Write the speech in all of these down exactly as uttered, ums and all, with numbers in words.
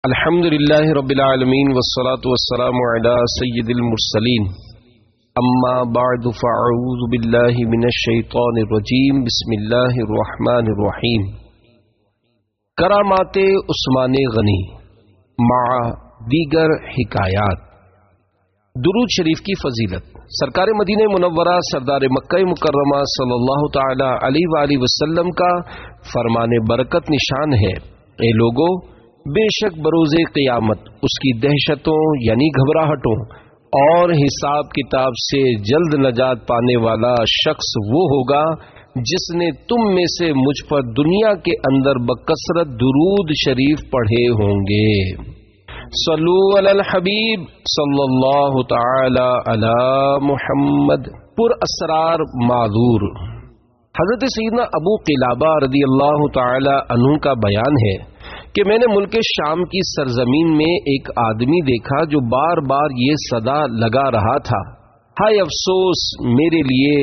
الحمد للہ رب العالمین والصلاة والسلام علی سید المرسلین اما بعد فاعوذ باللہ من الشیطان الرجیم بسم اللہ الرحمن الرحیم۔ کرامات عثمان غنی مع دیگر حکایات۔ درود شریف کی فضیلت۔ سرکار مدینہ منورہ سردار مکہ مکرمہ صلی اللہ تعالی علیہ وآلہ وسلم کا فرمان برکت نشان ہے، اے لوگو، بے شک بروز قیامت اس کی دہشتوں یعنی گھبراہٹوں اور حساب کتاب سے جلد نجات پانے والا شخص وہ ہوگا جس نے تم میں سے مجھ پر دنیا کے اندر بکثرت درود شریف پڑھے ہوں گے۔ صلو علی الحبیب صلی اللہ تعالی علی محمد۔ پر اسرار معذور۔ حضرت سیدنا ابو قلابہ رضی اللہ تعالی عنہ کا بیان ہے کہ میں نے ملک شام کی سرزمین میں ایک آدمی دیکھا جو بار بار یہ صدا لگا رہا تھا، ہائے افسوس میرے لیے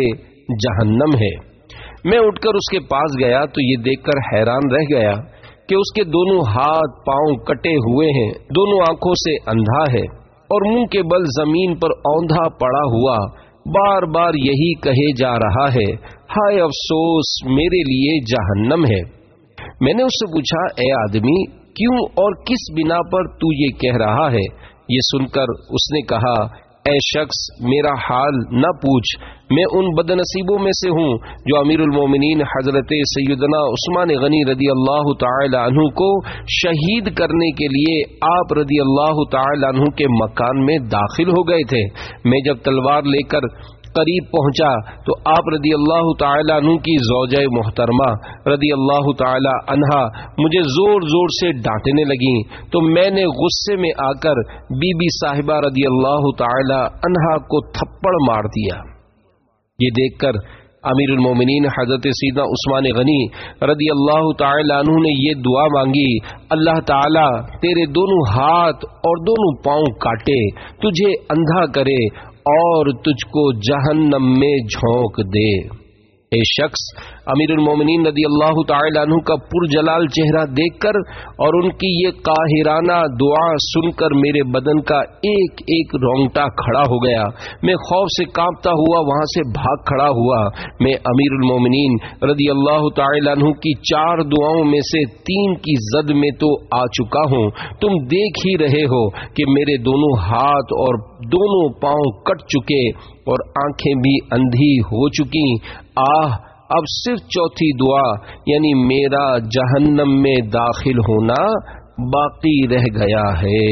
جہنم ہے۔ میں اٹھ کر اس کے پاس گیا تو یہ دیکھ کر حیران رہ گیا کہ اس کے دونوں ہاتھ پاؤں کٹے ہوئے ہیں، دونوں آنکھوں سے اندھا ہے اور منہ کے بل زمین پر اوندھا پڑا ہوا بار بار یہی کہے جا رہا ہے، ہائے افسوس میرے لیے جہنم ہے۔ میں نے اس سے پوچھا، اے آدمی، کیوں اور کس بنا پر تو یہ کہہ رہا ہے؟ یہ سن کر اس نے کہا، اے شخص، میرا حال نہ پوچھ، میں ان بد نصیبوں میں سے ہوں جو امیر المومنین حضرت سیدنا عثمان غنی رضی اللہ تعالی عنہ کو شہید کرنے کے لیے آپ رضی اللہ تعالی عنہ کے مکان میں داخل ہو گئے تھے۔ میں جب تلوار لے کر قریب پہنچا تو آپ رضی اللہ تعالی عنہ کی زوجہ محترمہ رضی اللہ تعالی عنہا مجھے زور زور سے ڈانٹنے لگیں تو میں نے غصے میں آ کر بی بی صاحبہ رضی اللہ تعالی عنہا کو تھپڑ مار دیا۔ یہ دیکھ کر امیر المومنین حضرت سیدنا عثمان غنی رضی اللہ تعالی عنہ نے یہ دعا مانگی، اللہ تعالی تیرے دونوں ہاتھ اور دونوں پاؤں کاٹے، تجھے اندھا کرے اور تجھ کو جہنم میں جھونک دے۔ اے شخص، امیر المومنین رضی اللہ تعالی عنہ کا پرجلال چہرہ دیکھ کر اور ان کی یہ قاہرانہ دعا سن کر میرے بدن کا ایک ایک رونگٹا کھڑا ہو گیا۔ میں خوف سے کانپتا ہوا وہاں سے بھاگ کھڑا ہوا۔ میں امیر المومنین رضی اللہ تعالی عنہ کی چار دعاؤں میں سے تین کی زد میں تو آ چکا ہوں۔ تم دیکھ ہی رہے ہو کہ میرے دونوں ہاتھ اور دونوں پاؤں کٹ چکے اور آنکھیں بھی اندھی ہو چکی۔ آہ، اب صرف چوتھی دعا یعنی میرا جہنم میں داخل ہونا باقی رہ گیا ہے۔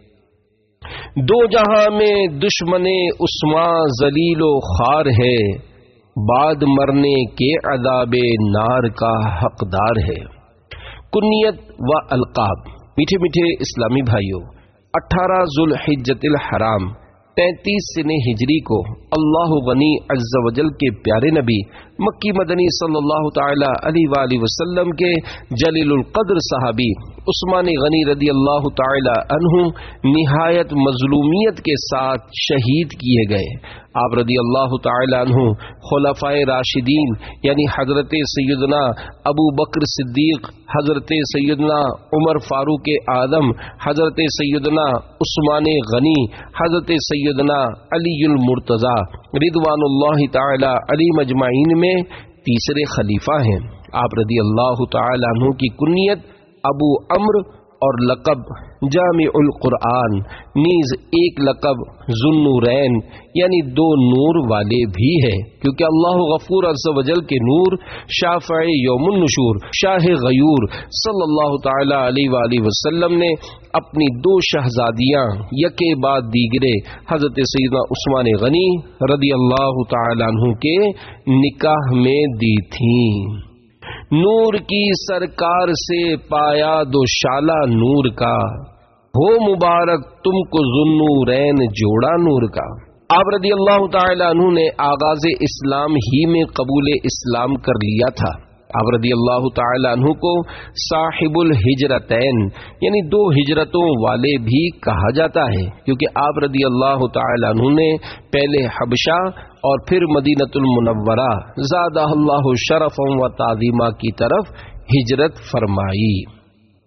دو جہاں میں دشمن عثمان ذلیل و خوار ہے، بعد مرنے کے عذاب نار کا حقدار ہے۔ کنیت و القاب۔ میٹھے میٹھے اسلامی بھائیوں، اٹھارہ ذوالحجۃ الحرام تینتیس سن ہجری کو اللہ غنی عز و جل کے پیارے نبی مکی مدنی صلی اللہ تعالی علیہ وآلہ وسلم کے جلیل القدر صحابی عثمان غنی رضی اللہ تعالی عنہ نہایت مظلومیت کے ساتھ شہید کیے گئے۔ آپ رضی اللہ تعالی عنہ خلفائے راشدین یعنی حضرت سیدنا ابو بکر صدیق، حضرت سیدنا عمر فاروق اعظم، حضرت سیدنا عثمان غنی، حضرت سیدنا علی المرتضیٰ رضوان اللہ تعالی علی مجمعین میں تیسرے خلیفہ ہیں۔ آپ رضی اللہ تعالی عنہ کی کنیت ابو عمرو اور لقب جامع القرآن، نیز ایک لقب ذوالنورین یعنی دو نور والے بھی ہے، کیونکہ اللہ غفور عز و جل کے نور شافع یوم النشور شاہ غیور صلی اللہ تعالی علیہ وآلہ وسلم نے اپنی دو شہزادیاں یکے بعد دیگرے حضرت سیدنا عثمان غنی رضی اللہ تعالی عنہ کے نکاح میں دی تھیں۔ نور کی سرکار سے پایا دو شالہ نور کا، ہو مبارک تم کو ذوالنورین جوڑا نور کا۔ آپ رضی اللہ تعالی عنہ نے آغاز اسلام ہی میں قبول اسلام کر لیا تھا۔ آپ رضی اللہ تعالی عنہ کو صاحب الہجرتین یعنی دو ہجرتوں والے بھی کہا جاتا ہے، کیونکہ آپ رضی اللہ تعالی عنہ نے پہلے حبشہ اور پھر مدینۃ المنورہ زادہ اللہ شرفا و تعظیما کی طرف ہجرت فرمائی۔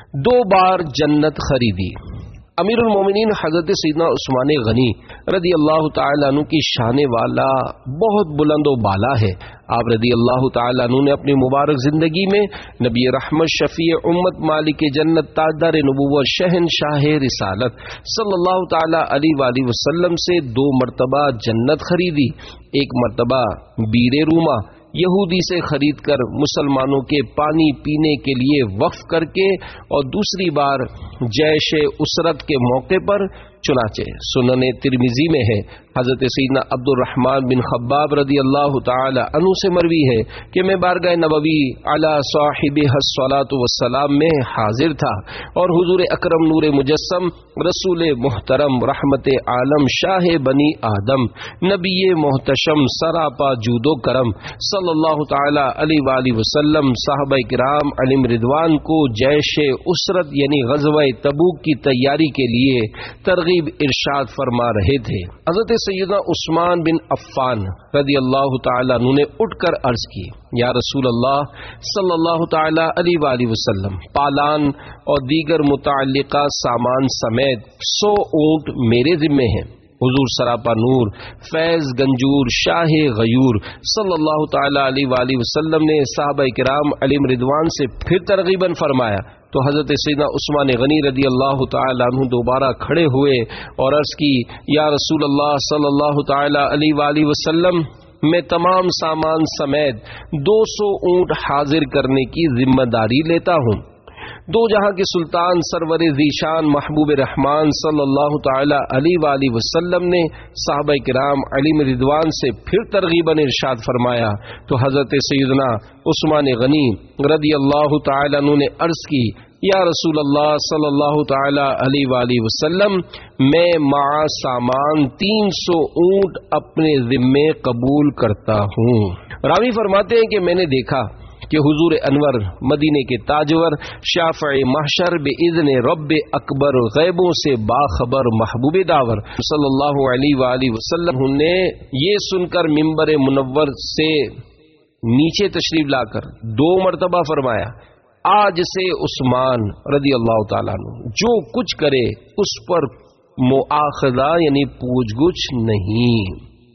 دو بار جنت خریدی۔ امیر المومنین حضرت سیدنا عثمان غنی رضی اللہ تعالیٰ عنہ کی شان والا بہت بلند و بالا ہے۔ آپ رضی اللہ تعالیٰ عنہ نے اپنی مبارک زندگی میں نبی رحمت، شفیع امت، مالک جنت، تاجدار نبوت، شہنشاہ رسالت صلی اللہ تعالیٰ علیہ وآلہ وسلم سے دو مرتبہ جنت خریدی۔ ایک مرتبہ بیر روما یہودی سے خرید کر مسلمانوں کے پانی پینے کے لیے وقف کر کے، اور دوسری بار جیش اسرت کے موقع پر، چنانچہ سنن ترمذی میں ہے، حضرت سیدنا عبد الرحمن بن خباب رضی اللہ تعالی عنہ سے مروی ہے کہ میں بارگاہ نبوی علی صاحبہ الصلاۃ والسلام میں حاضر تھا، اور حضور اکرم نور مجسم، رسول محترم، رحمت عالم، شاہ بنی آدم، نبی محتشم، سراپا جود و کرم صلی اللہ تعالی علیہ وآلہ وسلم صحابہ کرام علیہم رضوان کو جیش اسرت یعنی غزوہ تبوک کی تیاری کے لیے ترغیب ارشاد فرما رہے تھے۔ حضرت سیدنا عثمان بن عفان رضی اللہ تعالیٰ عنہ نے اٹھ کر عرض کی، یا رسول اللہ صلی اللہ تعالیٰ علیہ وآلہ وسلم، پالان اور دیگر متعلقہ سامان سمیت سو اونٹ میرے ذمے ہیں۔ حضور سراپا نور، فیض گنجور، شاہ غیور صلی اللہ تعالیٰ علیہ وآلہ وسلم نے صحابہ کرام علیہم رضوان سے پھر ترغیباً فرمایا تو حضرت سیدنا عثمان غنی رضی اللہ تعالیٰ عنہ دوبارہ کھڑے ہوئے اور عرض کی، یا رسول اللہ صلی اللہ تعالیٰ علیہ وآلہ وسلم، میں تمام سامان سمیت دو سو اونٹ حاضر کرنے کی ذمہ داری لیتا ہوں۔ دو جہاں کے سلطان سرور ذیشان محبوب رحمان صلی اللہ تعالی علیہ وآلہ وسلم نے صحابہ کرام علیہم رضوان سے پھر ترغیباً ارشاد فرمایا تو حضرت سیدنا عثمان غنی رضی اللہ تعالی عنہ نے عرض کی، یا رسول اللہ صلی اللہ تعالی علیہ وآلہ وسلم، میں مع سامان تین سو اونٹ اپنے ذمے قبول کرتا ہوں۔ راوی فرماتے ہیں کہ میں نے دیکھا کہ حضور انور، مدینے کے تاجور، شافع محشر، باذن رب اکبر، غیبوں سے باخبر، محبوب داور صلی اللہ علیہ وآلہ وسلم نے یہ سن کر ممبر منور سے نیچے تشریف لا کر دو مرتبہ فرمایا، آج سے عثمان رضی اللہ تعالیٰ عنہ جو کچھ کرے اس پر مؤاخذہ یعنی پوچھ گچھ نہیں۔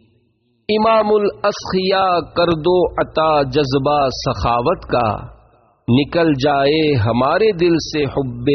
امام الاسخیا کر دو عطا جذبہ سخاوت کا، نکل جائے ہمارے دل سے حب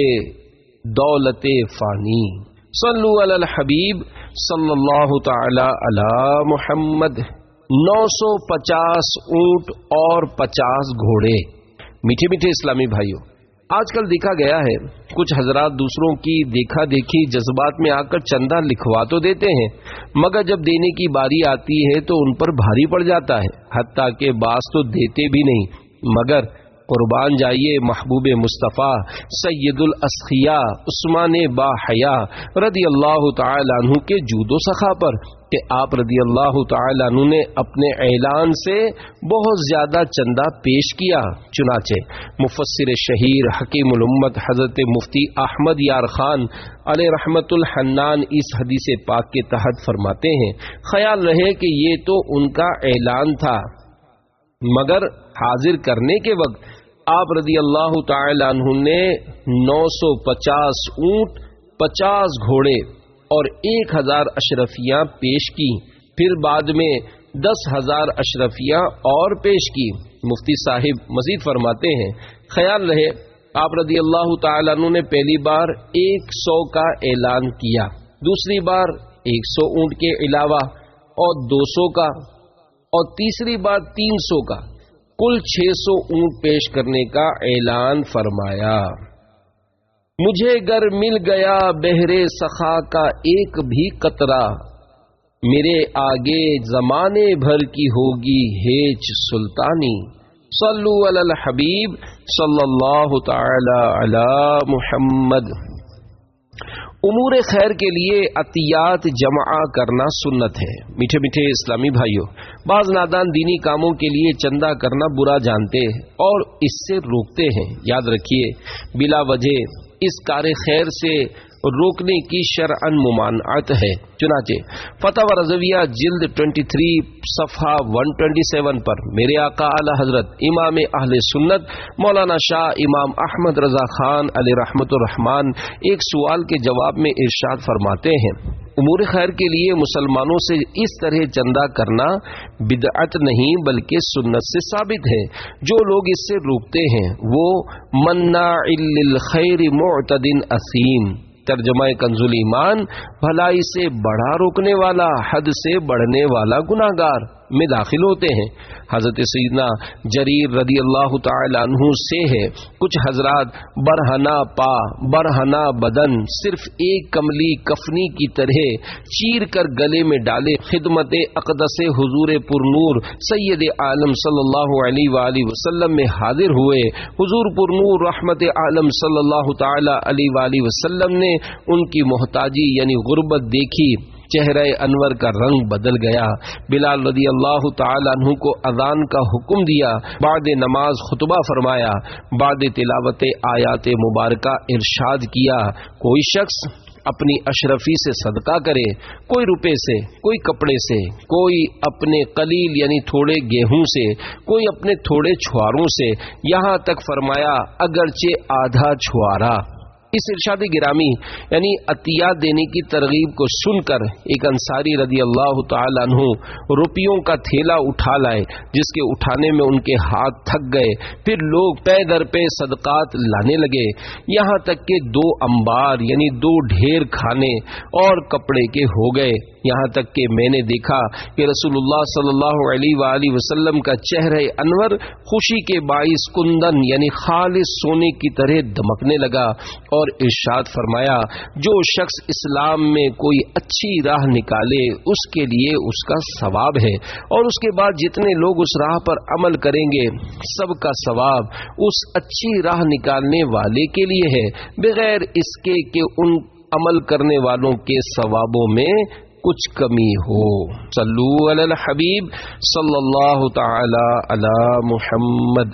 دولت فانی۔ صلو علی الحبیب صلی اللہ تعالی علی محمد۔ نو سو پچاس اونٹ اور پچاس گھوڑے۔ میٹھے میٹھے اسلامی بھائیوں، آج کل دیکھا گیا ہے کچھ حضرات دوسروں کی دیکھا دیکھی جذبات میں آ کر چندہ لکھوا تو دیتے ہیں، مگر جب دینے کی باری آتی ہے تو ان پر بھاری پڑ جاتا ہے، حتیٰ کہ بعض تو دیتے بھی نہیں۔ مگر قربان جائیے محبوب مصطفیٰ سید الاسخیا عثمان با حیا رضی اللہ تعالی عنہ کے جود و سخا پر کہ آپ رضی اللہ تعالی عنہ نے اپنے اعلان سے بہت زیادہ چندہ پیش کیا۔ چنانچہ مفسر شہیر حکیم الامت حضرت مفتی احمد یار خان علیہ رحمت الحنان اس حدیث پاک کے تحت فرماتے ہیں، خیال رہے کہ یہ تو ان کا اعلان تھا، مگر حاضر کرنے کے وقت آپ رضی اللہ تعالی عنہ نے نو سو پچاس اونٹ، پچاس گھوڑے اور ایک ہزار اشرفیاں پیش کی، پھر بعد میں دس ہزار اشرفیاں اور پیش کی۔ مفتی صاحب مزید فرماتے ہیں، خیال رہے آپ رضی اللہ تعالی عنہ نے پہلی بار ایک سو کا اعلان کیا، دوسری بار ایک سو اونٹ کے علاوہ اور دو سو کا، اور تیسری بار تین سو کا، کل چھ سو اونٹ پیش کرنے کا اعلان فرمایا۔ مجھے گر مل گیا بحر سخا کا ایک بھی قطرہ، میرے آگے زمانے بھر کی ہوگی ہیچ سلطانی۔ صلو علی الحبیب صلی اللہ تعالی علی محمد۔ امور خیر کے لیے عطیات جمع کرنا سنت ہے۔ میٹھے میٹھے اسلامی بھائیوں، بعض نادان دینی کاموں کے لیے چندہ کرنا برا جانتے ہیں اور اس سے روکتے ہیں۔ یاد رکھیے بلا وجہ اس کار خیر سے روکنے کی شرعن ممانعت ہے۔ چنانچہ فتح رضویہ جلد تیئیس صفحہ ایک سو سیئیس پر میرے آقا اعلی حضرت امام اہل سنت مولانا شاہ امام احمد رضا خان علیہ رحمت الرحمان ایک سوال کے جواب میں ارشاد فرماتے ہیں، امور خیر کے لیے مسلمانوں سے اس طرح چندہ کرنا بدعت نہیں بلکہ سنت سے ثابت ہے۔ جو لوگ اس سے روکتے ہیں وہ مناع للخیر معتد اثیم، ترجمہ کنز الایمان بھلائی سے بڑا روکنے والا، حد سے بڑھنے والا گناہگار میں داخل ہوتے ہیں۔ حضرت سیدنا جریر رضی اللہ تعالی عنہ سے ہے، کچھ حضرات برہنا پا برہنا بدن صرف ایک کملی کفنی کی طرح چیر کر گلے میں ڈالے خدمت اقدس حضور پرنور سید عالم صلی اللہ علیہ وآلہ وسلم میں حاضر ہوئے۔ حضور پرنور رحمت عالم صلی اللہ تعالی علیہ وآلہ وسلم نے ان کی محتاجی یعنی غربت دیکھی، چہرہ انور کا رنگ بدل گیا۔ بلال رضی اللہ تعالی عنہ کو اذان کا حکم دیا، بعد نماز خطبہ فرمایا، بعد تلاوت آیات مبارکہ ارشاد کیا، کوئی شخص اپنی اشرفی سے صدقہ کرے، کوئی روپے سے، کوئی کپڑے سے، کوئی اپنے قلیل یعنی تھوڑے گیہوں سے، کوئی اپنے تھوڑے چھواروں سے، یہاں تک فرمایا اگرچہ آدھا چھوارا۔ اس ارشاد گرامی یعنی عطیات دینے کی ترغیب کو سن کر ایک انصاری رضی اللہ تعالی عنہ روپیوں کا تھیلا اٹھا لائے، جس کے اٹھانے میں ان کے ہاتھ تھک گئے۔ پھر لوگ پے در پہ صدقات لانے لگے، یہاں تک کہ دو انبار یعنی دو ڈھیر کھانے اور کپڑے کے ہو گئے، یہاں تک کہ میں نے دیکھا کہ رسول اللہ صلی اللہ علیہ وآلہ وسلم کا چہرہ انور خوشی کے باعث کندن یعنی خالص سونے کی طرح دمکنے لگا، اور ارشاد فرمایا، جو شخص اسلام میں کوئی اچھی راہ نکالے اس کے لیے اس کا ثواب ہے، اور اس کے بعد جتنے لوگ اس راہ پر عمل کریں گے سب کا ثواب اس اچھی راہ نکالنے والے کے لیے ہے، بغیر اس کے کہ ان عمل کرنے والوں کے ثوابوں میں کچھ کمی ہو۔ صلو علی الحبیب صلی اللہ تعالی علی محمد۔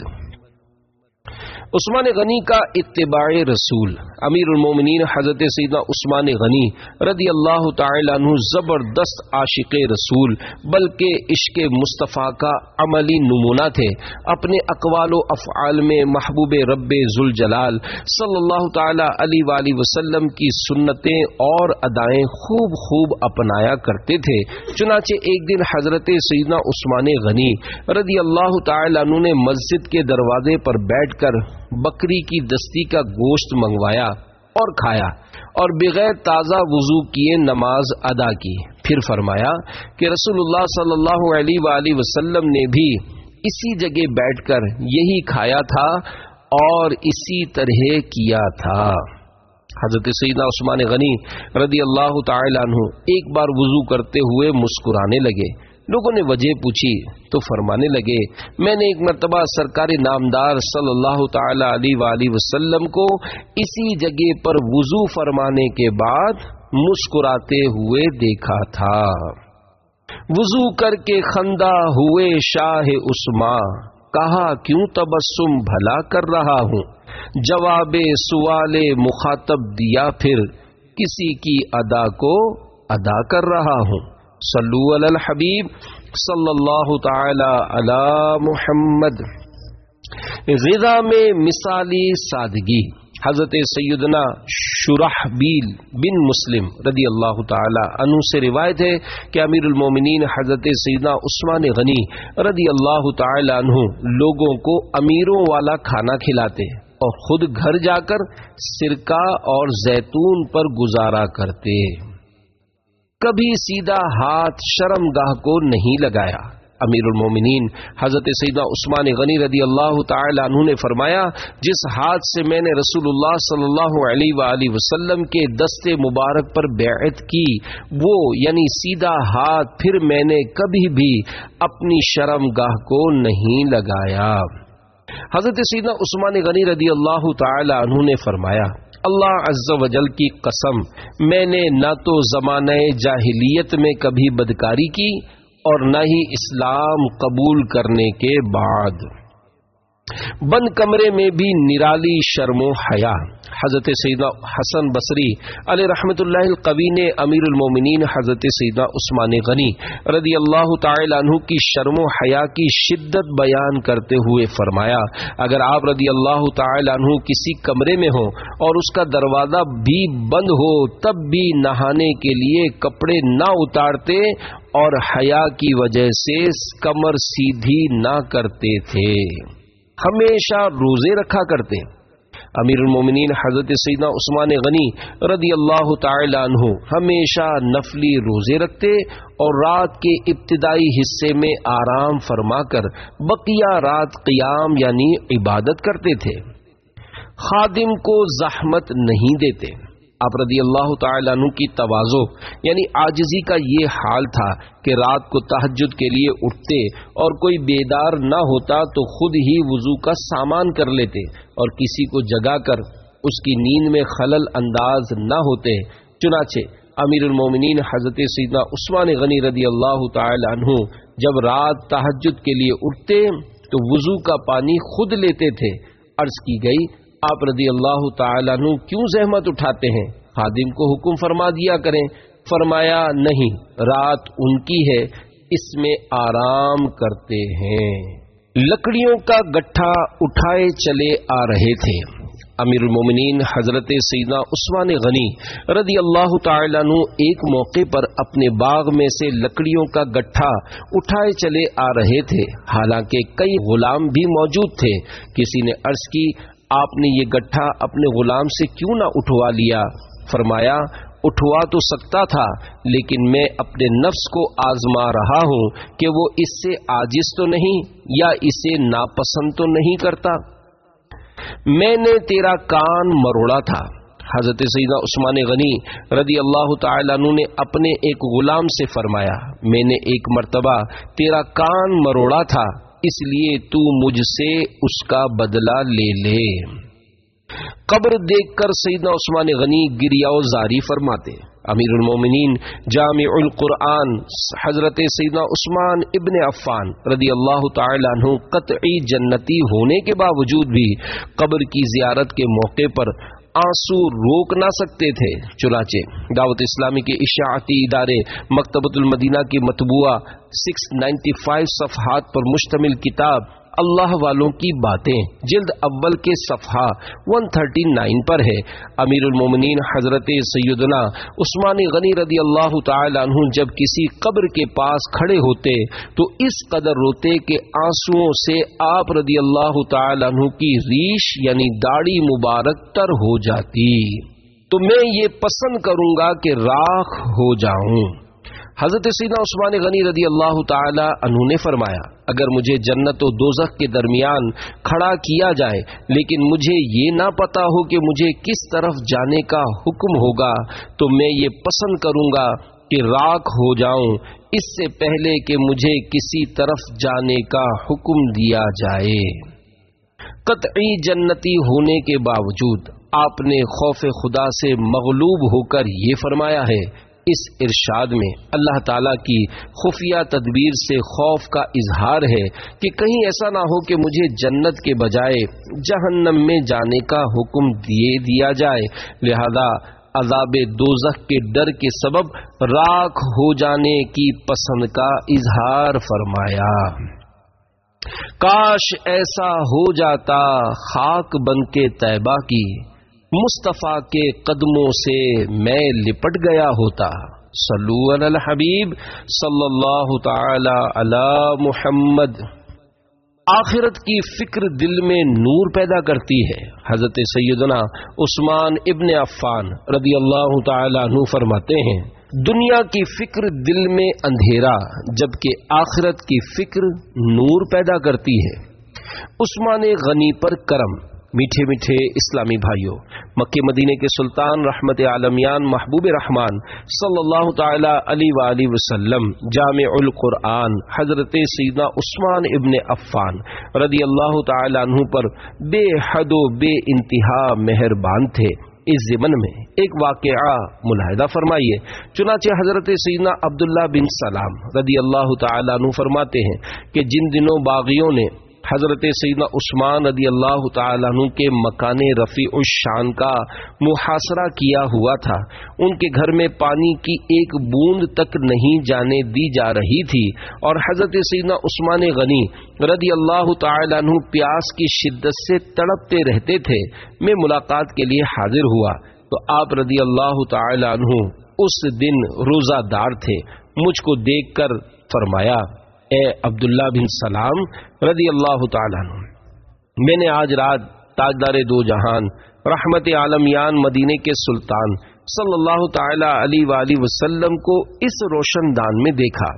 عثمان غنی کا اتباع رسول۔ امیر المومنین حضرت سیدنا عثمان غنی رضی اللہ تعالی عنہ زبردست عاشق رسول بلکہ عشق مصطفیٰ کا عملی نمونہ تھے۔ اپنے اقوال و افعال میں محبوب رب ذوالجلال صلی اللہ تعالی علیہ وآلہ وسلم کی سنتیں اور ادائیں خوب خوب اپنایا کرتے تھے۔ چنانچہ ایک دن حضرت سیدنا عثمان غنی رضی اللہ تعالی عنہ نے مسجد کے دروازے پر بیٹھ کر بکری کی دستی کا گوشت منگوایا اور کھایا، اور بغیر تازہ وضو کیے نماز ادا کی۔ پھر فرمایا کہ رسول اللہ صلی اللہ علیہ وآلہ وسلم نے بھی اسی جگہ بیٹھ کر یہی کھایا تھا اور اسی طرح کیا تھا۔ حضرت سیدنا عثمان غنی رضی اللہ تعالی عنہ ایک بار وضو کرتے ہوئے مسکرانے لگے۔ لوگوں نے وجہ پوچھی تو فرمانے لگے، میں نے ایک مرتبہ سرکار نامدار صلی اللہ تعالی علیہ وآلہ وسلم کو اسی جگہ پر وضو فرمانے کے بعد مسکراتے ہوئے دیکھا تھا۔ وضو کر کے خندہ ہوئے شاہ عثمان، کہا کیوں تبسم بھلا کر رہا ہوں، جواب سوال مخاطب دیا پھر کسی کی ادا کو ادا کر رہا ہوں۔ صلو علی الحبیب صلی اللہ تعالی علی محمد۔ غذا میں مثالی سادگی۔ حضرت سیدنا شرحبیل بن مسلم رضی اللہ تعالی عنہ سے روایت ہے کہ امیر المومنین حضرت سیدنا عثمان غنی رضی اللہ تعالی عنہ لوگوں کو امیروں والا کھانا کھلاتے اور خود گھر جا کر سرکہ اور زیتون پر گزارا کرتے، کبھی سیدھا ہاتھ شرمگاہ کو نہیں لگایا۔ امیر المومنین حضرت سیدنا عثمان غنی رضی اللہ تعالی عنہ نے فرمایا، جس ہاتھ سے میں نے رسول اللہ صلی اللہ علیہ وآلہ وسلم کے دست مبارک پر بیعت کی وہ یعنی سیدھا ہاتھ پھر میں نے کبھی بھی اپنی شرمگاہ کو نہیں لگایا۔ حضرت سیدنا عثمان غنی رضی اللہ تعالی عنہ نے فرمایا، اللہ عز و جل کی قسم، میں نے نہ تو زمانہ جاہلیت میں کبھی بدکاری کی اور نہ ہی اسلام قبول کرنے کے بعد۔ बंद कमरे में भी निराली शर्मो हया। हजरत सैयदना हसन बसरी अलैहि रहमतुल्लाहिल कवी ने अमीरुल मोमिनीन हजरत सैयदना उस्मान गनी रदी अल्लाह ताला अन्हु की शर्मो हया की शिद्दत बयान करते हुए फरमाया, अगर आप रदी अल्लाह ताला अन्हु किसी कमरे में हो और उसका दरवाजा भी बंद हो तब भी नहाने के लिए कपड़े ना उतारते और हया की वजह से कमर सीधी ना करते थे, हमेशा रोजे रखा करते। अमीरुल मोमिनीन हजरत सैयदना उस्मान गनी रदी अल्लाह ताला अन्हु हमेशा नफली रोजे रखते और रात के इब्तिदाई हिस्से में आराम फरमाकर बकिया रात क़ियाम यानी इबादत करते थे। खादिम को ज़हमत नहीं देते। आप रदी अल्लाह ताला अन्हु की तवाज़ो यानी आजिज़ी का ये हाल था कि रात को तहज्जुद के लिए उठते और कोई बेदार न होता तो खुद ही वुजू का सामान कर लेते और किसी को जगाकर उसकी नींद में खलल अंदाज न होते। चुनाचे अमीरुल मोमिनीन हजरत सैयदना उस्मान गनी रदी अल्लाह ताला अन्हु जब रात तहज्जुद के लिए उठते तो वुजू का पानी खुद लेते थे। अर्ज की गई, आप रदी अल्लाह ताला अन्हु क्यों जहमत उठाते हैं, खादिम को हुक्म फरमा दिया करें। फरमाया, नहीं, रात उनकी है, इसमें आराम करते हैं। लकड़ियों का गट्ठा उठाए चले आ रहे थे। अमीरुल मोमिनीन हजरत सैयदना उस्मान गनी रदी अल्लाह ताला अन्हु एक मौके पर अपने बाग में से लकड़ियों का गट्ठा उठाए चले आ रहे थे, हालांकि कई गुलाम भी मौजूद थे। किसी ने अर्ज की, आपने ये गट्ठा अपने गुलाम से क्यों ना उठवा लिया? फरमाया, उठवा तो सकता था, लेकिन मैं अपने नफ्स को आजमा रहा हूँ कि वो इससे आजिज तो नहीं या इसे नापसंद तो नहीं करता। मैंने तेरा कान मरोड़ा था। हजरत सैयदना उस्मान गनी रदी अल्लाह ताला अन्हु ने अपने एक गुलाम से फरमाया, मैंने एक मर्तबा तेरा कान मरोड़ा था, इसलिए तू मुझसे उसका बदला ले ले। कब्र देखकर सैयदना उस्मान गनी गिरियाओ जारी फरमाते। अमीरुल मोमिनीन जामिउल कुरआन हजरत सैयदना उस्मान इब्ने अफ़्फ़ान रदी अल्लाह ताला अन्हु कतई जन्नती होने के बावजूद भी कब्र की जियारत के मौके पर आंसू रोक ना सकते थे। चुनाचे दावत इस्लामी के इशाअती इदारे मकतबतुल मदीना की मतबूआ छह सौ पचानवे सफ़हात पर मुश्तमिल किताब अल्लाह वालों की बातें जिल्द अव्वल के सफ़हा एक सौ उनतालीस पर है। अमीरुल मोमिनीन हजरत सैयदना उस्मान गनी रदी अल्लाह ताला अन्हु जब किसी कब्र के पास खड़े होते तो इस कदर रोते कि आंसुओं से आप रदी अल्लाह ताला अन्हु की रीश यानी दाढ़ी मुबारक तर हो जाती। तो मैं ये पसंद करूंगा कि राख हो जाऊं। हजरत सैयदना उस्मान गनी रदी अल्लाह ताला अन्हु ने फरमाया, अगर मुझे जन्नत और दोज़ख के दरमियान खड़ा किया जाए लेकिन मुझे ये ना पता हो कि मुझे किस तरफ जाने का हुक्म होगा तो मैं ये पसंद करूंगा कि राख हो जाऊं इससे पहले कि मुझे किसी तरफ जाने का हुक्म दिया जाए। कतई जन्नती होने के बावजूद आपने खौफ खुदा से मगलूब होकर ये फरमाया है। इस इरशाद में अल्लाह ताला की खुफिया तदबीर से खौफ का इजहार है कि कहीं ऐसा ना हो कि मुझे जन्नत के बजाय जहन्नम में जाने का हुक्म दिए दिया जाए, लिहाजा अज़ाबे दोज़ख के डर के सबब राख हो जाने की पसंद का इजहार फरमाया। काश ऐसा हो जाता खाक बन के तैबा की, मुस्तफा के कदमों से मैं लिपट गया होता। सल्लु अलल हबीब सल्लल्लाहु ताला अला मुहम्मद। आखिरत की फिक्र दिल में नूर पैदा करती है। हजरत सैयदना उस्मान इब्ने अफ़्फ़ान रदी अल्लाह ताला अन्हु फरमाते हैं, दुनिया की फिक्र दिल में अंधेरा जबकि आखिरत की फिक्र नूर पैदा करती है। उस्मान गनी पर करम। मीठे मीठे इस्लामी भाइयों, मक्के मदीने के सुल्तान रहमत आलमियान महबूब रहमान सल्लल्लाहु ताला अलैहि वसल्लम जामिउल कुरआन हजरत सैयदना उस्मान इब्ने अफ़्फ़ान रदी अल्लाह ताला अन्हु पर बेहद बे इंतहा मेहरबान थे। इस ज़मन में एक वाक़या मुलाहिदा फरमाइए। चुनाचे हजरत सैयदना अब्दुल्ला बिन सलाम रदी अल्लाह ताला अन्हु फरमाते हैं कि जिन दिनों बागियों ने حضرت سیدنا عثمان رضی اللہ تعالیٰ عنہ کے مکان رفیع الشان کا محاصرہ کیا ہوا تھا. ان کے گھر میں پانی کی ایک بوند تک نہیں جانے دی جا رہی تھی اور حضرت سیدنا عثمان غنی رضی اللہ تعالیٰ عنہ پیاس کی شدت سے تڑپتے رہتے تھے. میں ملاقات کے لیے حاضر ہوا تو آپ رضی اللہ تعالیٰ عنہ اس دن روزہ دار تھے. مجھ کو دیکھ کر فرمایا اے عبداللہ بن سلام رضی اللہ تعالیٰ عنہ، میں نے آج رات تاجدار دو جہان رحمت عالمیان مدینے کے سلطان صلی اللہ تعالی علیہ وآلہ وسلم کو اس روشن دان میں دیکھا.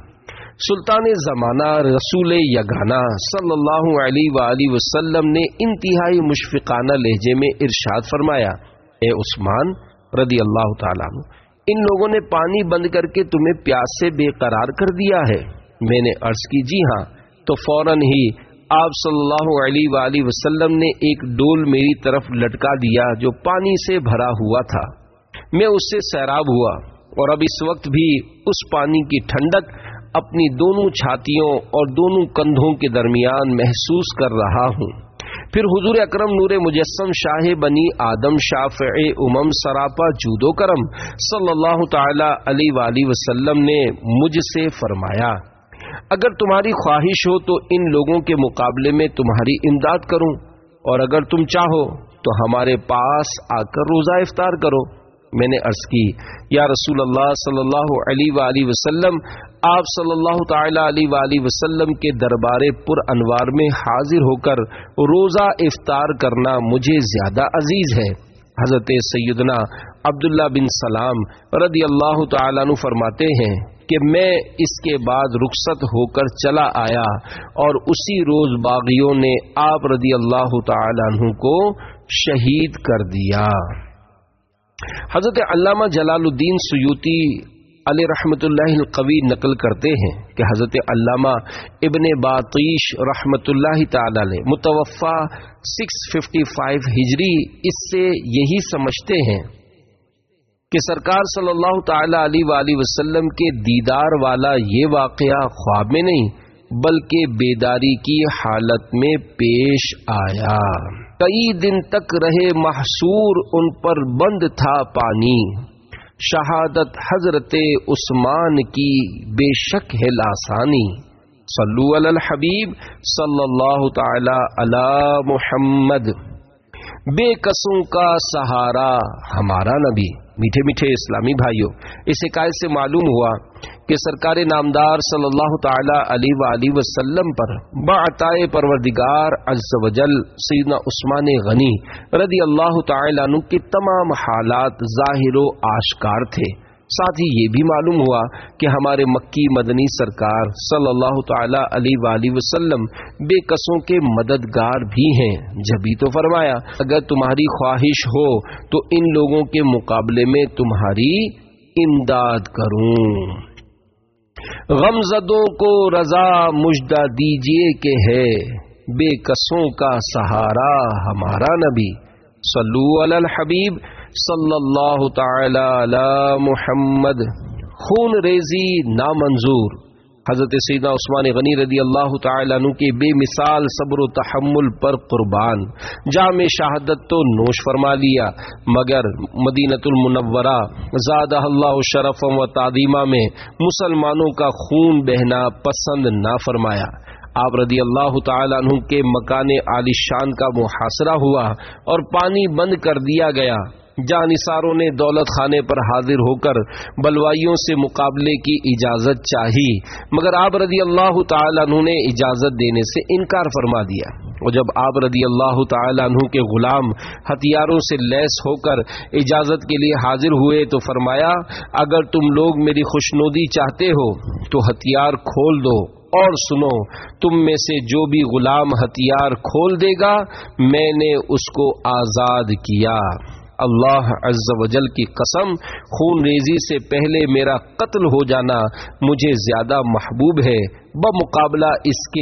سلطان زمانہ رسول یگانہ صلی اللہ علیہ وآلہ وسلم نے انتہائی مشفقانہ لہجے میں ارشاد فرمایا اے عثمان رضی اللہ تعالیٰ عنہ، ان لوگوں نے پانی بند کر کے تمہیں پیاس سے بے قرار کر دیا ہے. میں نے عرض کی جی ہاں. تو فوراً ہی آپ صلی اللہ علیہ وآلہ وسلم نے ایک ڈول میری طرف لٹکا دیا جو پانی سے بھرا ہوا تھا. میں اس سے سیراب ہوا اور اب اس وقت بھی اس پانی کی ٹھنڈک اپنی دونوں چھاتیوں اور دونوں کندھوں کے درمیان محسوس کر رہا ہوں. پھر حضور اکرم نور مجسم شاہ بنی آدم شافع امم سراپا جود و کرم صلی اللہ تعالی علیہ وآلہ وسلم نے مجھ سے فرمایا اگر تمہاری خواہش ہو تو ان لوگوں کے مقابلے میں تمہاری امداد کروں، اور اگر تم چاہو تو ہمارے پاس آ کر روزہ افطار کرو. میں نے عرض کی یا رسول اللہ صلی اللہ علیہ وآلہ وسلم، آپ صلی اللہ تعالی علیہ وآلہ وسلم کے دربار پر انوار میں حاضر ہو کر روزہ افطار کرنا مجھے زیادہ عزیز ہے. حضرت سیدنا عبداللہ بن سلام رضی اللہ تعالیٰ عنہ فرماتے ہیں کہ میں اس کے بعد رخصت ہو کر چلا آیا اور اسی روز باغیوں نے آپ رضی اللہ تعالیٰ عنہ کو شہید کر دیا. حضرت علامہ جلال الدین سیوطی علیہ رحمت اللہ القوی نقل کرتے ہیں کہ حضرت علامہ ابن باطیش رحمت اللہ تعالی علیہ متوفا سکس ففٹی فائیو ہجری اس سے یہی سمجھتے ہیں کہ سرکار صلی اللہ تعالی علیہ وآلہ وسلم کے دیدار والا یہ واقعہ خواب میں نہیں بلکہ بیداری کی حالت میں پیش آیا. کئی دن تک رہے محصور، ان پر بند تھا پانی. شہادت حضرت عثمان کی بے شک ہے لاسانی. صلو علی الحبیب صلی اللہ تعالی علی محمد. بے کسوں کا سہارا ہمارا نبی. میٹھے میٹھے اسلامی بھائیوں، اس حکایت سے معلوم ہوا کہ سرکار نامدار صلی اللہ تعالی علیہ وآلہ وسلم پر بعطائے پروردگار عز و جل سیدنا عثمان غنی رضی اللہ تعالی عنہ کے تمام حالات ظاہر و آشکار تھے. ساتھ ہی یہ بھی معلوم ہوا کہ ہمارے مکی مدنی سرکار صلی اللہ تعالی علیہ وآلہ وسلم بے کسوں کے مددگار بھی ہیں. جبھی تو فرمایا اگر تمہاری خواہش ہو تو ان لوگوں کے مقابلے میں تمہاری امداد کروں. غمزدوں کو رضا مژدہ دیجئے کہ ہے بے کسوں کا سہارا ہمارا نبی. صلو علی الحبیب صلی اللہ تعالی علی محمد. خون ریزی نامنظور. حضرت سیدنا عثمان غنی رضی اللہ تعالی عنہ کے بے مثال صبر و تحمل پر قربان. جام شہادت تو نوش فرما لیا مگر مدینۃ المنورہ زادہ اللہ شرفا و تعظیما میں مسلمانوں کا خون بہنا پسند نہ فرمایا. آپ رضی اللہ تعالی عنہ کے مکان عالی شان کا محاصرہ ہوا اور پانی بند کر دیا گیا. جانثاروں نے دولت خانے پر حاضر ہو کر بلوائیوں سے مقابلے کی اجازت چاہی مگر آپ رضی اللہ تعالی عنہ نے اجازت دینے سے انکار فرما دیا. اور جب آپ رضی اللہ تعالی عنہ کے غلام ہتھیاروں سے لیس ہو کر اجازت کے لیے حاضر ہوئے تو فرمایا اگر تم لوگ میری خوشنودی چاہتے ہو تو ہتھیار کھول دو اور سنو تم میں سے جو بھی غلام ہتھیار کھول دے گا میں نے اس کو آزاد کیا. اللہ عز و جل کی قسم خون ریزی سے پہلے میرا قتل ہو جانا مجھے زیادہ محبوب ہے بمقابلہ اس کے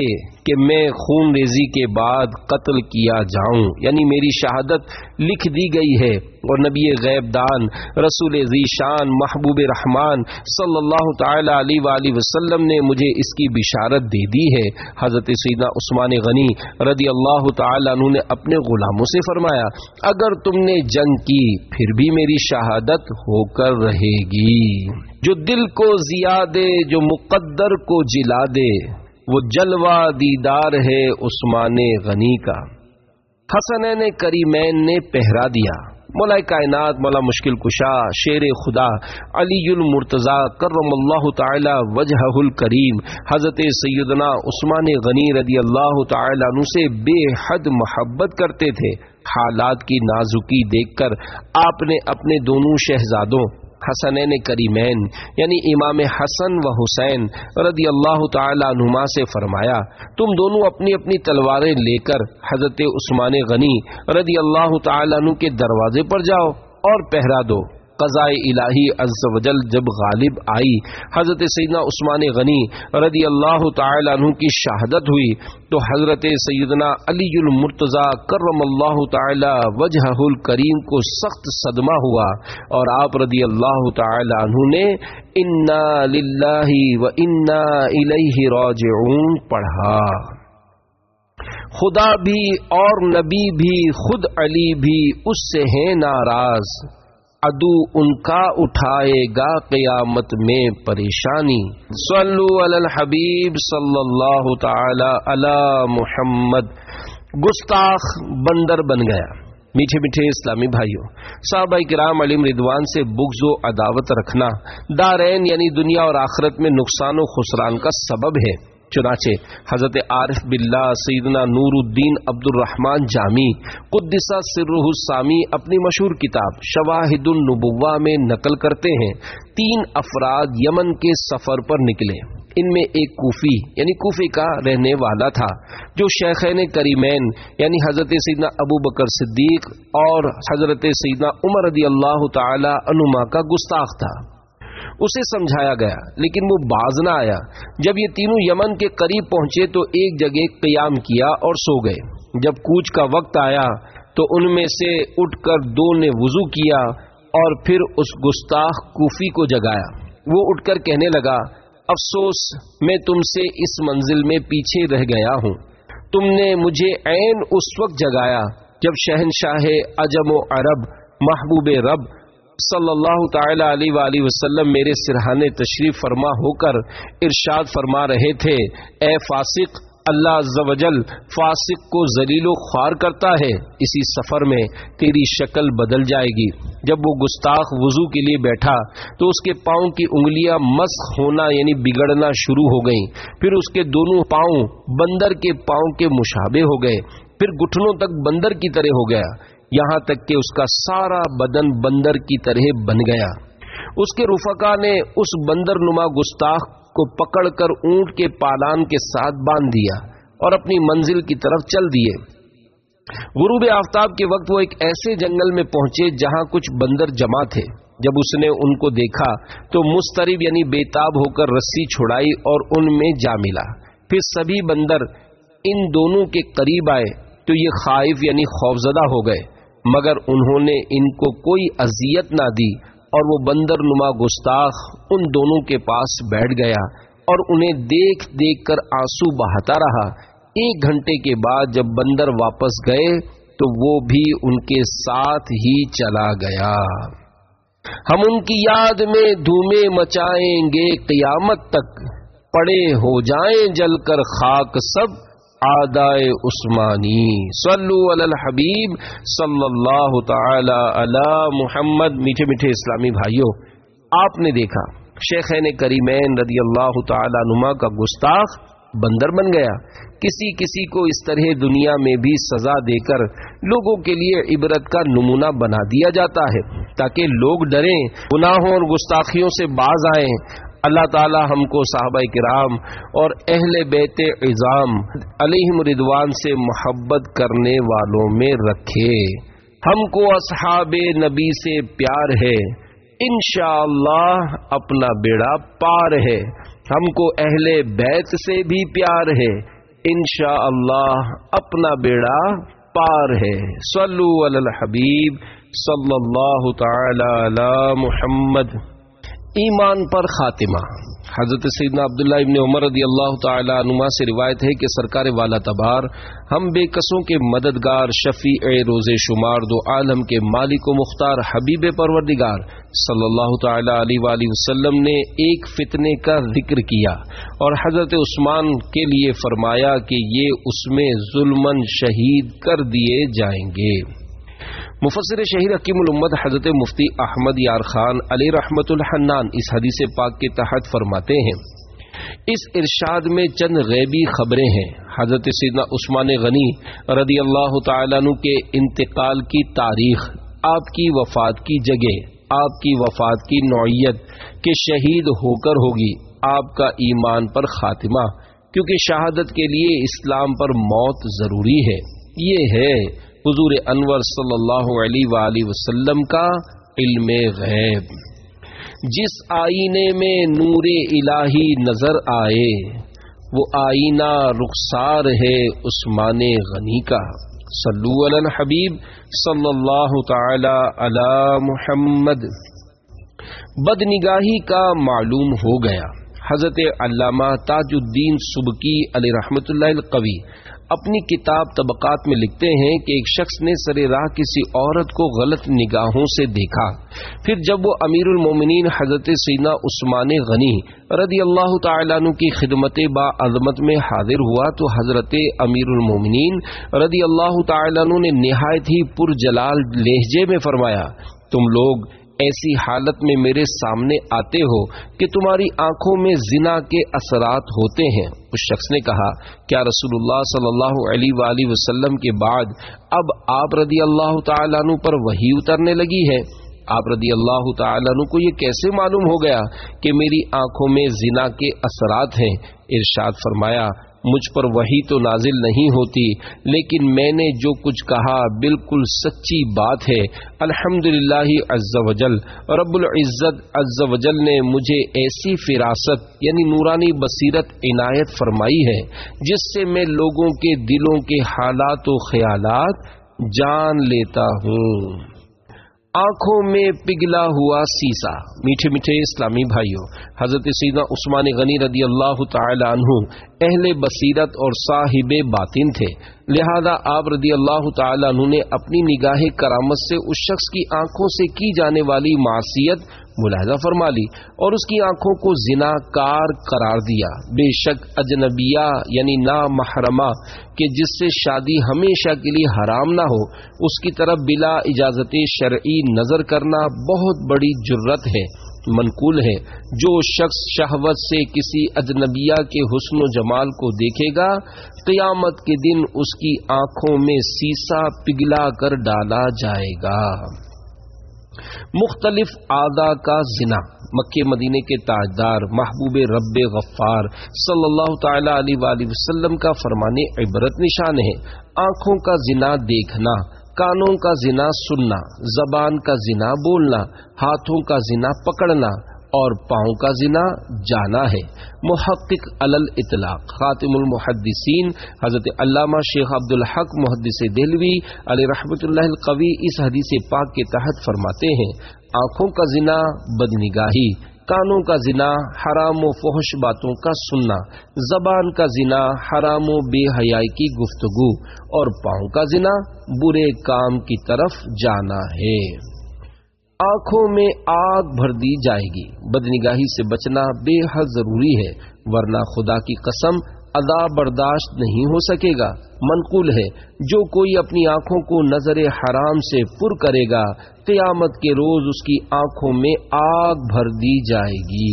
کہ میں خون ریزی کے بعد قتل کیا جاؤں، یعنی میری شہادت لکھ دی گئی ہے، اور نبی غیب دان رسول ذی شان محبوب رحمان صلی اللہ تعالی علیہ وآلہ وسلم نے مجھے اس کی بشارت دے دی ہے۔ حضرت سیدنا عثمان غنی رضی اللہ تعالی عنہ نے اپنے غلاموں سے فرمایا، اگر تم نے جنگ کی پھر بھی میری شہادت ہو کر رہے گی۔ جو دل کو ضیا دے، جو مقدر کو جلا دے، وہ جلوہ دیدار ہے عثمان غنی کا۔ حسنین کریمین نے پہرا دیا۔ مولا کائنات، مولا مشکل کشا، شیر خدا علی المرتضی کرم اللہ تعالی وجہہ الکریم حضرت سیدنا عثمان غنی رضی اللہ تعالی عنہ سے بے حد محبت کرتے تھے۔ حالات کی نازکی دیکھ کر آپ نے اپنے دونوں شہزادوں حسنین کریمین یعنی امام حسن و حسین رضی اللہ تعالی عنہما سے فرمایا، تم دونوں اپنی اپنی تلواریں لے کر حضرت عثمان غنی رضی اللہ تعالی عنہ کے دروازے پر جاؤ اور پہرا دو۔ قضاء الہی عز و جل جب غالب آئی، حضرت سیدنا عثمان غنی رضی اللہ تعالی عنہ کی شہادت ہوئی تو حضرت سیدنا علی المرتضی کرم اللہ تعالی وجہہ الکریم کو سخت صدمہ ہوا، اور آپ رضی اللہ تعالی عنہ نے انا للہ و انا الیہ راجعون پڑھا۔ خدا بھی اور نبی بھی خود علی بھی اس سے ہیں ناراض، عدو ان کا اٹھائے گا قیامت میں پریشانی۔ صلو علی الحبیب صلی اللہ تعالی علی محمد۔ گستاخ بندر بن گیا۔ میٹھے میٹھے اسلامی بھائیوں، صحابہ کرام علیہم رضوان سے بغض و عداوت رکھنا دارین یعنی دنیا اور آخرت میں نقصان و خسران کا سبب ہے۔ چنانچہ حضرت عارف باللہ سیدنا نور الدین عبد الرحمن جامی قدس سرہ السامی اپنی مشہور کتاب شواہد النبوہ میں نقل کرتے ہیں، تین افراد یمن کے سفر پر نکلے۔ ان میں ایک کوفی یعنی کوفے کا رہنے والا تھا جو شیخین کریمین یعنی حضرت سیدنا ابو بکر صدیق اور حضرت سیدنا عمر رضی اللہ تعالی عنہما کا گستاخ تھا۔ اسے سمجھایا گیا لیکن وہ باز نہ آیا۔ جب یہ تینوں یمن کے قریب پہنچے تو ایک جگہ قیام کیا اور سو گئے۔ جب کوچ کا وقت آیا تو ان میں سے اٹھ کر دو نے وضو کیا اور پھر اس گستاخ کوفی کو جگایا۔ وہ اٹھ کر کہنے لگا، افسوس میں تم سے اس منزل میں پیچھے رہ گیا ہوں۔ تم نے مجھے عین اس وقت جگایا جب شہنشاہ عجم و عرب محبوب رب صلی اللہ تعالی علیہ وآلہ وسلم میرے سرہانے تشریف فرما ہو کر ارشاد فرما رہے تھے، اے فاسق، اللہ عز و جل فاسق کو ذلیل و خوار کرتا ہے، اسی سفر میں تیری شکل بدل جائے گی۔ جب وہ گستاخ وضو کے لیے بیٹھا تو اس کے پاؤں کی انگلیاں مسخ ہونا یعنی بگڑنا شروع ہو گئیں، پھر اس کے دونوں پاؤں بندر کے پاؤں کے مشابہ ہو گئے، پھر گھٹنوں تک بندر کی طرح ہو گیا، یہاں تک کہ اس کا سارا بدن بندر کی طرح بن گیا۔ اس کے رفقا نے اس بندر نما گستاخ کو پکڑ کر اونٹ کے پالان کے ساتھ باندھ دیا اور اپنی منزل کی طرف چل دیے۔ غروب آفتاب کے وقت وہ ایک ایسے جنگل میں پہنچے جہاں کچھ بندر جمع تھے۔ جب اس نے ان کو دیکھا تو مضطرب یعنی بےتاب ہو کر رسی چھڑائی اور ان میں جا ملا۔ پھر سبھی بندر ان دونوں کے قریب آئے تو یہ خائف یعنی خوفزدہ ہو گئے، مگر انہوں نے ان کو کوئی اذیت نہ دی، اور وہ بندر نما گستاخ ان دونوں کے پاس بیٹھ گیا اور انہیں دیکھ دیکھ کر آنسو بہاتا رہا۔ ایک گھنٹے کے بعد جب بندر واپس گئے تو وہ بھی ان کے ساتھ ہی چلا گیا۔ ہم ان کی یاد میں دھومیں مچائیں گے قیامت تک، پڑے ہو جائیں جل کر خاک سب آدائے عثمانی۔ صلو علی الحبیب صلی اللہ تعالی علی محمد۔ میٹھے میٹھے اسلامی بھائیوں، آپ نے دیکھا شیخین کریمین رضی اللہ تعالی عنہما کا گستاخ بندر بن گیا۔ کسی کسی کو اس طرح دنیا میں بھی سزا دے کر لوگوں کے لیے عبرت کا نمونہ بنا دیا جاتا ہے تاکہ لوگ ڈریں، گناہوں اور گستاخیوں سے باز آئیں۔ اللہ تعالی ہم کو صحابہ کرام اور اہل بیت عظام علیہم رضوان سے محبت کرنے والوں میں رکھے۔ ہم کو اصحاب نبی سے پیار ہے، انشاءاللہ اپنا بیڑا پار ہے۔ ہم کو اہل بیت سے بھی پیار ہے، इंशाअल्लाह अपना बेड़ा पार है। सल्लु अलल हबीब सल्लल्लाहु तआला अला मुहम्मद। ईमान पर खातिमा। हजरत सैयदना अब्दुल्लाह इब्न उमर रदी अल्लाह तआला अनुमा से रिवायत है कि सरकार वाला तबार हम बेकसों के मददगार शफीए रोज़े शुमार दो आलम के मालिक व मुख्तार हबीब परवरदिगार सल्लल्लाहु तआला अलैहि वसल्लम ने एक फितने का जिक्र किया और हजरत उस्मान के लिए फरमाया कि ये उसमें जुल्मन शहीद कर दिए जाएंगे। मुफस्सिर शहीर हकीमुल उम्मत हजरत मुफ्ती अहमद यार खान अली रहमतुल हन्नान इस हदीस पाक के तहत फरमाते हैं, इस इरशाद में चंद गैबी खबरें हैं। हजरत सैयदना उस्मान गनी रदी अल्लाह तआला अन्हु के इंतकाल की तारीख, आपकी वफात की जगह, आपकी वफात की नौइयत के शहीद होकर होगी, आपका ईमान पर खातिमा, क्योंकि शहादत के लिए इस्लाम पर मौत जरूरी है। ये है हुजूर अनवर सल्लल्लाहु अलैहि वसल्लम का इल्मे गैब। जिस आईने में नूरे इलाही नजर आए वो आईना रुखसार है उस्मान गनी का। सल्लु अलल हबीब सल्लल्लाहु तआला अला मुहम्मद। बदनिगाही का मालूम हो गया। हजरत अल्लामा ताजुद्दीन सुबकी अलैहि रहमतुल्लाह कवी अपनी किताब तबकात में लिखते हैं कि एक शख्स ने सरे राह किसी औरत को गलत निगाहों से देखा। फिर जब वो अमीरुल मोमिनीन हजरत सैयदना उस्मान गनी रदी अल्लाह तआला अन्हु की खिदमत बा अज़मत में हाजिर हुआ तो हजरत अमीरुल मोमिनीन रदी अल्लाह तआला अन्हु ने निहायत ही पुरजलाल लहजे में फरमाया, तुम लोग ऐसी हालत में मेरे सामने आते हो कि तुम्हारी आंखों में जिना के असरात होते हैं। उस शख्स ने कहा, क्या रसूलुल्लाह सल्लल्लाहु अलैहि वसल्लम के बाद अब आप रदी अल्लाह तआला अन्हु पर वही उतरने लगी है? आप रदी अल्लाह तआला अन्हु को ये कैसे मालूम हो गया कि मेरी आंखों में जिना के असरात हैं? इरशाद फरमाया, मुझ पर वही तो नाजिल नहीं होती, लेकिन मैंने जो कुछ कहा बिल्कुल सच्ची बात है। अल्हम्दुलिल्लाह अज़्ज़ वजल, रब्बुल इज़्ज़त अज़्ज़ वजल ने मुझे ऐसी फिरासत यानी नूरानी बसीरत इनायत फरमाई है जिससे मैं लोगों के दिलों के हालात व ख्यालात जान लेता हूँ। आंखों में पिघला हुआ सीसा। मीठे मीठे इस्लामी भाइयों, हजरत सैयदना उस्मान गनी रदी अल्लाह तआला अन्हु अहले बसीरत और साहिबे बातिन थे, लिहाजा आप रदी अल्लाह तआला अन्हु ने अपनी निगाह करामत से उस शख्स की आंखों से की जाने वाली मासियत मुलाहिजा फरमा ली और उसकी आंखों को जिनाकार करार दिया। बेशक अजनबिया यानी ना महरमा के जिससे शादी हमेशा के लिए हराम ना हो उसकी तरफ बिला इजाजत शरई नजर करना बहुत बड़ी जुर्रत है। मनकूल है, जो शख्स शहवत से किसी अजनबिया के हुस्न जमाल को देखेगा क़यामत के दिन उसकी आंखों में सीसा पिघला कर डाला जाएगा। मुख्तलिफ आदा का जिना। मक्के मदीने के ताजदार महबूब रब्बे गफ्फार सल्लल्लाहु तआला अलैहि वसल्लम का फरमाने इबरत निशान है, आंखों का जिना देखना, कानों का जिना सुनना, जबान का जिना बोलना, हाथों का जिना पकड़ना और पांव का जिना जाना है। मुहक्किक अलल इतलाक खातिमुल मुहद्दिसीन हजरत अल्लामा शेख अब्दुल हक मुहद्दिस देहलवी अलैहि रहमतुल्लाह कवी इस हदीस पाक के तहत फरमाते हैं, आंखों का जिना बदनिगाही, कानों का जिना हराम व फहश बातों का सुनना, जबान का जिना हराम व बेहयाई की गुफ्तगू और पांव का जिना बुरे काम की तरफ जाना है। आंखों में आग भर दी जाएगी। बदनिगाही से बचना बेहद जरूरी है, वरना खुदा की कसम अदाब बर्दाश्त नहीं हो सकेगा। मनकूल है, जो कोई अपनी आंखों को नजर हराम से पुर करेगा क़यामत के रोज उसकी आंखों में आग भर दी जाएगी।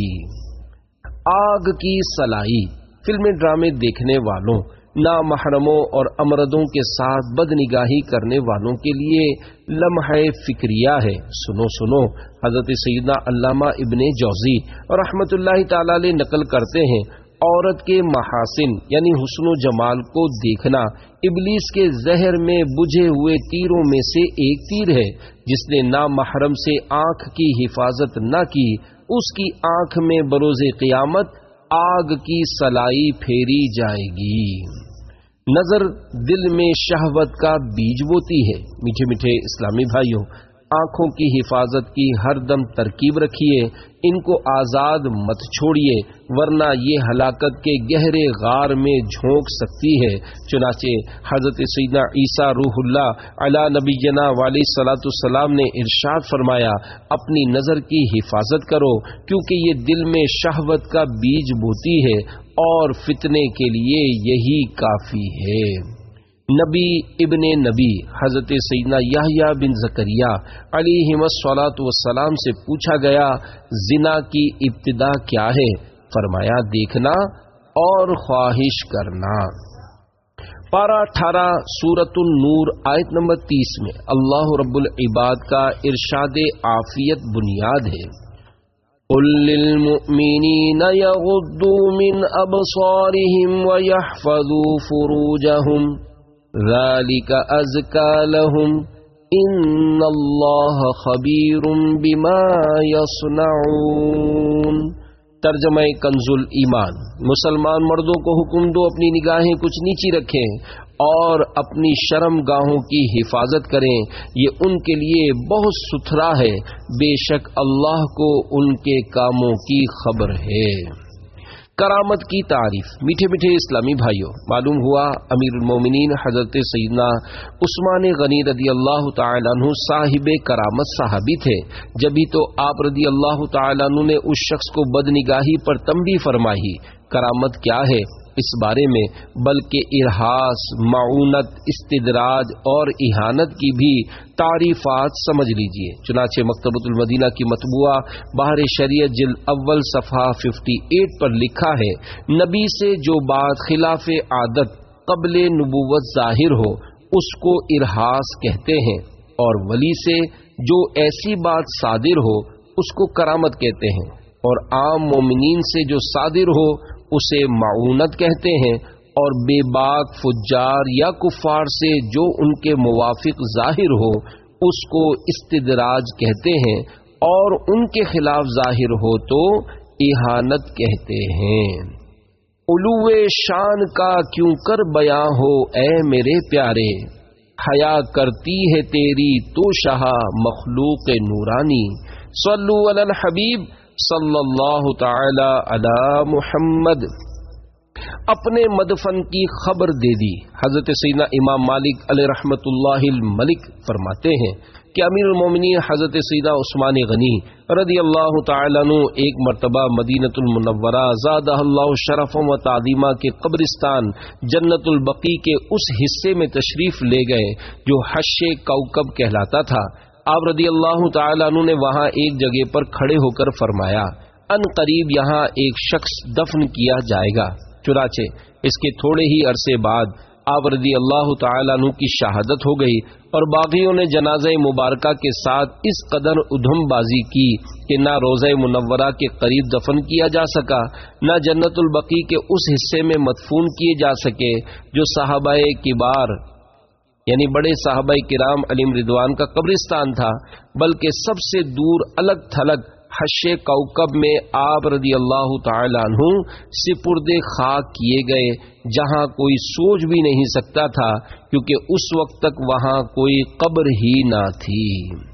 आग की सलाई। फिल्में ड्रामे देखने वालों, नामहरमों और अमरदों के साथ बदनिगाही करने वालों के लिए लम्हा फिक्रिया है। सुनो सुनो, हजरत सैयदना अल्लामा इब्ने जौजी रहमतुल्लाह ताला अलैह नकल करते हैं, औरत के महासिन यानी हुस्न जमाल को देखना इबलीस के जहर में बुझे हुए तीरों में से एक तीर है। जिसने नामहरम से आंख की हिफाजत न की उसकी आंख में बरोज़े क़यामत आग की सलाई फेरी जाएगी। نظر دل میں شہوت کا بیج بوتی ہے۔ میٹھے میٹھے اسلامی بھائیوں، آنکھوں کی حفاظت کی ہر دم ترکیب رکھیے، ان کو آزاد مت چھوڑیے، ورنہ یہ ہلاکت کے گہرے غار میں جھونک سکتی ہے۔ چنانچہ حضرت سیدنا عیسیٰ روح اللہ علی نبینا علیہ الصلوۃ والسلام نے ارشاد فرمایا، اپنی نظر کی حفاظت کرو، کیونکہ یہ دل میں شہوت کا بیج بوتی ہے اور فتنے کے لیے یہی کافی ہے۔ نبی ابن نبی حضرت سیدنا یحییٰ بن زکریا علیہ الصلوۃ والسلام سے پوچھا گیا، زنا کی ابتدا کیا ہے؟ فرمایا، دیکھنا اور خواہش کرنا۔ پارہ اٹھارہ سورۃ النور آیت نمبر تیس میں اللہ رب العباد کا ارشاد عافیت بنیاد ہے۔ قل للمؤمنین یغضوا من ابصارهم ویحفظوا فروجهم ذلك أزكى لهم إن الله خبير بما يصنعون۔ ترجمہ کنز الایمان۔ مسلمان مردوں کو حکم دو اپنی نگاہیں کچھ نیچی رکھیں اور اپنی شرم گاہوں کی حفاظت کریں، یہ ان کے لیے بہت ستھرا ہے، بے شک اللہ کو ان کے کاموں کی خبر ہے۔ کرامت کی تعریف۔ میٹھے میٹھے اسلامی بھائیوں، معلوم ہوا امیر المومنین حضرت سیدنا عثمان غنی رضی اللہ تعالیٰ عنہ صاحب کرامت صحابی تھے، جبھی تو آپ رضی اللہ تعالیٰ عنہ نے اس شخص کو بدنگاہی پر تنبیہ فرمائی۔ کرامت کیا ہے اس بارے میں بلکہ ارہاس، معونت، استدراج اور اہانت کی بھی تعریفات سمجھ لیجئے۔ چنانچہ مکتبۃ المدینہ کی مطبوعہ بہر شریعت جلد اول صفحہ اٹھاون پر لکھا ہے، نبی سے جو بات خلاف عادت قبل نبوت ظاہر ہو اس کو ارہاس کہتے ہیں، اور ولی سے جو ایسی بات صادر ہو اس کو کرامت کہتے ہیں، اور عام مومنین سے جو صادر ہو اسے معونت کہتے ہیں، اور بے باک فجار یا کفار سے جو ان کے موافق ظاہر ہو اس کو استدراج کہتے ہیں، اور ان کے خلاف ظاہر ہو تو اہانت کہتے ہیں۔ علو شان کا کیوں کر بیاں ہو اے میرے پیارے، حیا کرتی ہے تیری تو شاہ مخلوق نورانی، صلو علی الحبیب صلی اللہ تعالی علی محمد۔ اپنے مدفن کی خبر دے دی۔ حضرت سیدنا امام مالک علیہ رحمت اللہ الملک فرماتے ہیں کہ امیر المومنین حضرت سیدنا عثمان غنی رضی اللہ تعالیٰ عنہ ایک مرتبہ مدینۃ المنورہ زادہ اللہ شرفا و تعظیما کے قبرستان جنت البقیع کے اس حصے میں تشریف لے گئے جو حش کوکب کہلاتا تھا۔ آپ رضی اللہ تعالیٰ عنہ نے وہاں ایک جگہ پر کھڑے ہو کر فرمایا، ان قریب یہاں ایک شخص دفن کیا جائے گا۔ چنانچہ اس کے تھوڑے ہی عرصے بعد آپ رضی اللہ تعالیٰ عنہ کی شہادت ہو گئی، اور باغیوں نے جنازہ مبارکہ کے ساتھ اس قدر ادھم بازی کی کہ نہ روضہ منورہ کے قریب دفن کیا جا سکا، نہ جنت البقیع کے اس حصے میں مدفون کیے جا سکے جو صحابہ کبار یعنی بڑے صحابہ کرام علیہم رضوان کا قبرستان تھا، بلکہ سب سے دور الگ تھلگ حش کوکب میں آپ رضی اللہ تعالی عنہ سپرد خاک کیے گئے، جہاں کوئی سوچ بھی نہیں سکتا تھا کیونکہ اس وقت تک وہاں کوئی قبر ہی نہ تھی۔